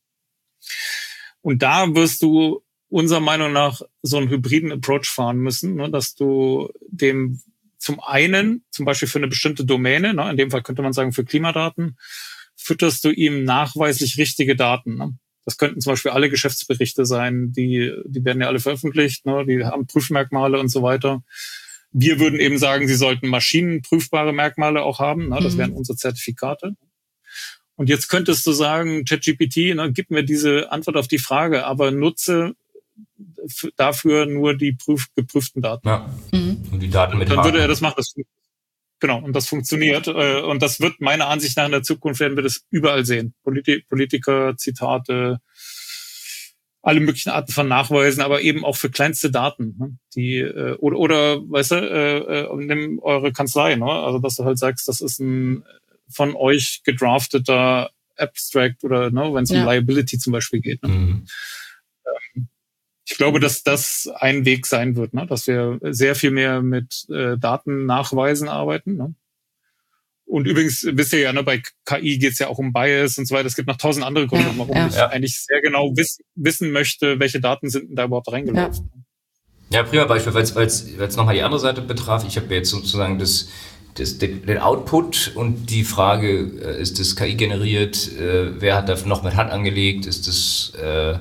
Und da wirst du unserer Meinung nach so einen hybriden Approach fahren müssen, ne? Dass du dem zum einen, zum Beispiel für eine bestimmte Domäne, ne, in dem Fall könnte man sagen für Klimadaten, fütterst du ihm nachweislich richtige Daten. Ne? Das könnten zum Beispiel alle Geschäftsberichte sein, die die werden ja alle veröffentlicht, ne, die haben Prüfmerkmale und so weiter. Wir würden eben sagen, sie sollten maschinenprüfbare Merkmale auch haben, ne, das wären unsere Zertifikate. Und jetzt könntest du sagen, ChatGPT, ne, gib mir diese Antwort auf die Frage, aber nutze dafür nur die prüf, geprüften Daten. Ja. Mhm. Und die Daten mit Dann Haken. würde er das machen. Das, genau, und das funktioniert. Und das wird meiner Ansicht nach in der Zukunft, werden wir das überall sehen. Politi- Politiker, Zitate, alle möglichen Arten von Nachweisen, aber eben auch für kleinste Daten. Die oder, oder weißt du, nimm eure Kanzlei, ne? Also dass du halt sagst, das ist ein von euch gedrafteter Abstract oder ne, wenn es ja. um Liability zum Beispiel geht. Ne? Mhm. Ich glaube, dass das ein Weg sein wird, ne? Dass wir sehr viel mehr mit äh, Datennachweisen arbeiten, ne? Und übrigens wisst ihr ja, ne, bei K I geht es ja auch um Bias und so weiter. Es gibt noch tausend andere Gründe, ja, warum ja. ich ja. eigentlich sehr genau wiss, wissen möchte, welche Daten sind denn da überhaupt reingelaufen. Ja, ja prima Beispiel, weil es nochmal die andere Seite betraf. Ich habe ja jetzt sozusagen das, das, den, den Output und die Frage, ist das K I generiert, äh, wer hat da noch mit Hand angelegt, ist das, äh,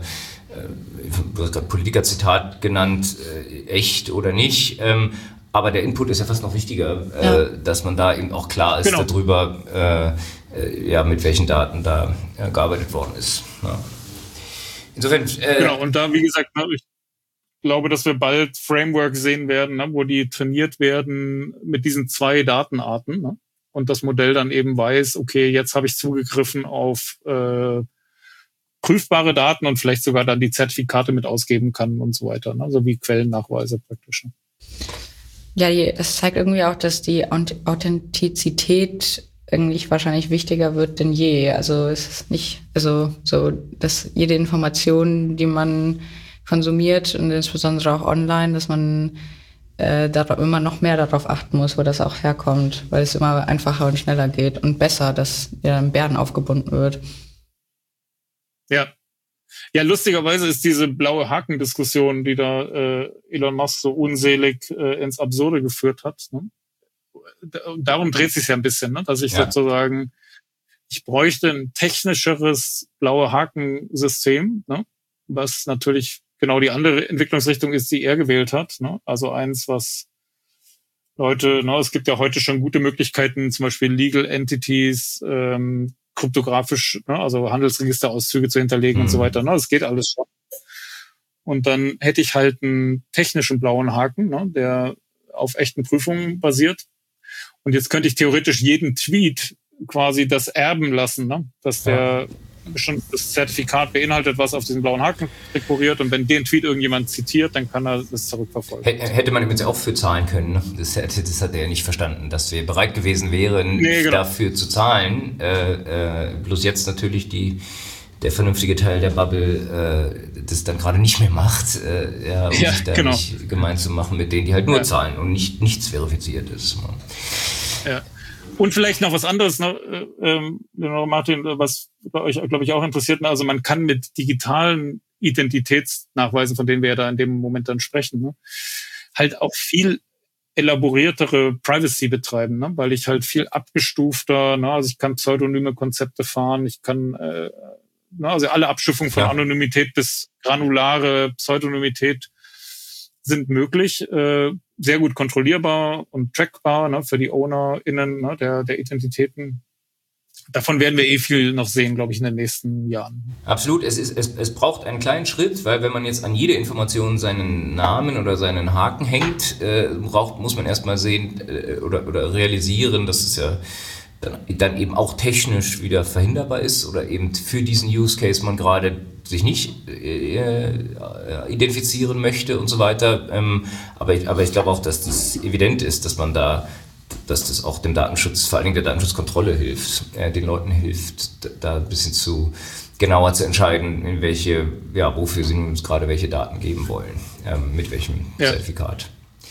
du hast gerade Politiker-Zitat genannt, äh, echt oder nicht. Ähm, Aber der Input ist ja fast noch wichtiger, ja. äh, dass man da eben auch klar ist genau. darüber, äh, ja, mit welchen Daten da äh, gearbeitet worden ist. Ja. Insofern. Äh, genau, und da, wie gesagt, ich glaube, dass wir bald Frameworks sehen werden, ne, wo die trainiert werden mit diesen zwei Datenarten. Ne, und das Modell dann eben weiß, okay, jetzt habe ich zugegriffen auf äh, prüfbare Daten und vielleicht sogar dann die Zertifikate mit ausgeben kann und so weiter. Ne, also wie Quellennachweise praktisch. Ne. Ja, die, das zeigt irgendwie auch, dass die Authentizität eigentlich wahrscheinlich wichtiger wird denn je. Also es ist nicht, also so, dass jede Information, die man konsumiert und insbesondere auch online, dass man äh, darauf immer noch mehr darauf achten muss, wo das auch herkommt, weil es immer einfacher und schneller geht und besser, dass ja im Bären aufgebunden wird. Ja. Ja, lustigerweise ist diese blaue Haken-Diskussion, die da äh, Elon Musk so unselig äh, ins Absurde geführt hat, ne? Darum dreht sich ja ein bisschen, ne? Dass ich ja. sozusagen, ich bräuchte ein technischeres blaue Haken-System, ne? Was natürlich genau die andere Entwicklungsrichtung ist, die er gewählt hat, ne? Also eins, was Leute, ne, es gibt ja heute schon gute Möglichkeiten, zum Beispiel Legal Entities, ähm, kryptografisch, ne, also Handelsregisterauszüge zu hinterlegen mhm. und so weiter. Ne, das geht alles schon. Und dann hätte ich halt einen technischen blauen Haken, ne, der auf echten Prüfungen basiert. Und jetzt könnte ich theoretisch jeden Tweet quasi das erben lassen, ne, dass der bestimmtes Zertifikat beinhaltet, was auf diesen blauen Haken rekurriert. Und wenn den Tweet irgendjemand zitiert, dann kann er das zurückverfolgen. Hätte man übrigens auch für zahlen können. Ne? Das, das hat er ja nicht verstanden, dass wir bereit gewesen wären, nee, genau. dafür zu zahlen. Äh, äh, bloß jetzt natürlich die, der vernünftige Teil der Bubble äh, das dann gerade nicht mehr macht, äh, ja, um ja, sich da genau. nicht gemein zu machen mit denen, die halt nur ja. zahlen und nicht nichts verifiziert ist. Ja. Und vielleicht noch was anderes, ne, ähm, Martin, was bei euch, glaube ich, auch interessiert. Also man kann mit digitalen Identitätsnachweisen, von denen wir ja da in dem Moment dann sprechen, ne, halt auch viel elaboriertere Privacy betreiben, ne, weil ich halt viel abgestufter, ne, also ich kann pseudonyme Konzepte fahren, ich kann, äh, ne, also alle Abstufungen von ja. Anonymität bis granulare Pseudonymität sind möglich, äh, sehr gut kontrollierbar und trackbar, ne, für die OwnerInnen, ne, der, der Identitäten. Davon werden wir eh viel noch sehen, glaube ich, in den nächsten Jahren. Absolut. Es ist, es, es braucht einen kleinen Schritt, weil wenn man jetzt an jede Information seinen Namen oder seinen Haken hängt, äh, braucht, muss man erstmal sehen äh, oder, oder realisieren, dass es ja dann, dann eben auch technisch wieder verhinderbar ist oder eben für diesen Use Case man gerade sich nicht äh, identifizieren möchte und so weiter. Ähm, aber ich, aber ich glaube auch, dass das evident ist, dass man da, dass das auch dem Datenschutz, vor allen Dingen der Datenschutzkontrolle hilft, äh, den Leuten hilft, da ein bisschen zu genauer zu entscheiden, in welche, ja, wofür sie uns gerade welche Daten geben wollen, ähm, mit welchem ja. Zertifikat.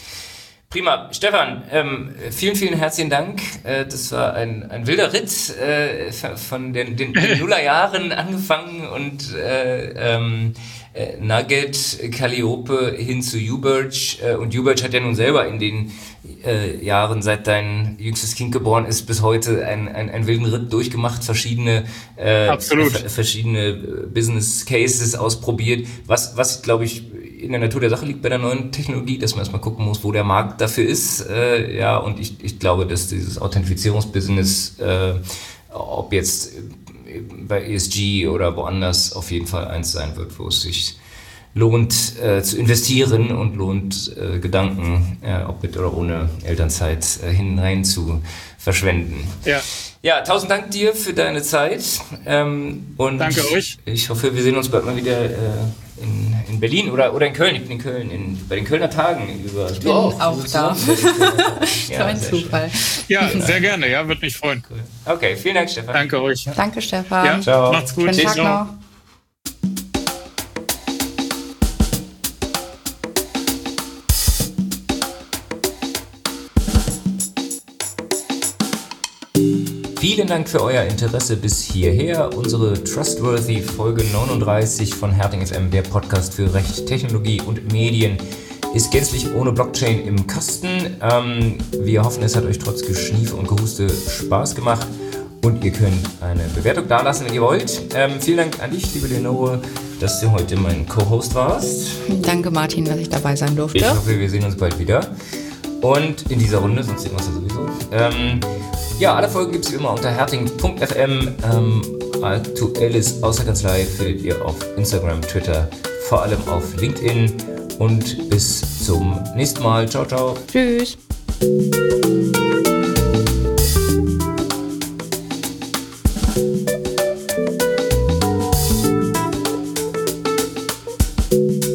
Prima. Stefan, ähm, vielen, vielen herzlichen Dank. Äh, das war ein, ein wilder Ritt, äh, von den, den, den Nullerjahren angefangen und äh, ähm, äh, Nugget, Calliope hin zu YouBirch. Äh, und YouBirch hat ja nun selber in den äh, Jahren, seit dein jüngstes Kind geboren ist, bis heute einen, einen, einen wilden Ritt durchgemacht, verschiedene, äh, Absolut. f- verschiedene Business Cases ausprobiert. Was, was glaube ich, in der Natur der Sache liegt bei der neuen Technologie, dass man erstmal gucken muss, wo der Markt dafür ist. Äh, ja, und ich, ich glaube, dass dieses Authentifizierungsbusiness, äh, ob jetzt bei E S G oder woanders, auf jeden Fall eins sein wird, wo es sich lohnt äh, zu investieren und lohnt äh, Gedanken, äh, ob mit oder ohne Elternzeit, äh, hinein zu verschwenden. Ja. Ja, tausend Dank dir für deine Zeit. Ähm, und Danke euch. Ich hoffe, wir sehen uns bald mal wieder äh, in, in Berlin oder, oder in Köln. Ich bin in Köln, in, bei den Kölner Tagen. Über, ich bin auch, auch da. Ja, so ein Zufall. Ja, sehr gerne. Ja, würde mich freuen. Cool. Okay, vielen Dank, Stefan. Danke euch. Danke, Stefan. Ja, ciao. Macht's gut. Schönen Tag noch. you Vielen Dank für euer Interesse bis hierher. Unsere Trustworthy Folge neununddreißig von Herting F M, der Podcast für Recht, Technologie und Medien, ist gänzlich ohne Blockchain im Kasten. Ähm, wir hoffen, es hat euch trotz Geschniefe und Gehuste Spaß gemacht und ihr könnt eine Bewertung dalassen, wenn ihr wollt. Ähm, vielen Dank an dich, liebe Leonore, dass du heute mein Co-Host warst. Danke, Martin, dass ich dabei sein durfte. Ich hoffe, wir sehen uns bald wieder. Und in dieser Runde, sonst sehen wir uns ja sowieso. Ähm, ja, alle Folgen gibt es wie immer unter herting punkt f m. Ähm, aktuelles Außerkanzlei findet ihr auf Instagram, Twitter, vor allem auf LinkedIn. Und bis zum nächsten Mal. Ciao, ciao. Tschüss. Thank you.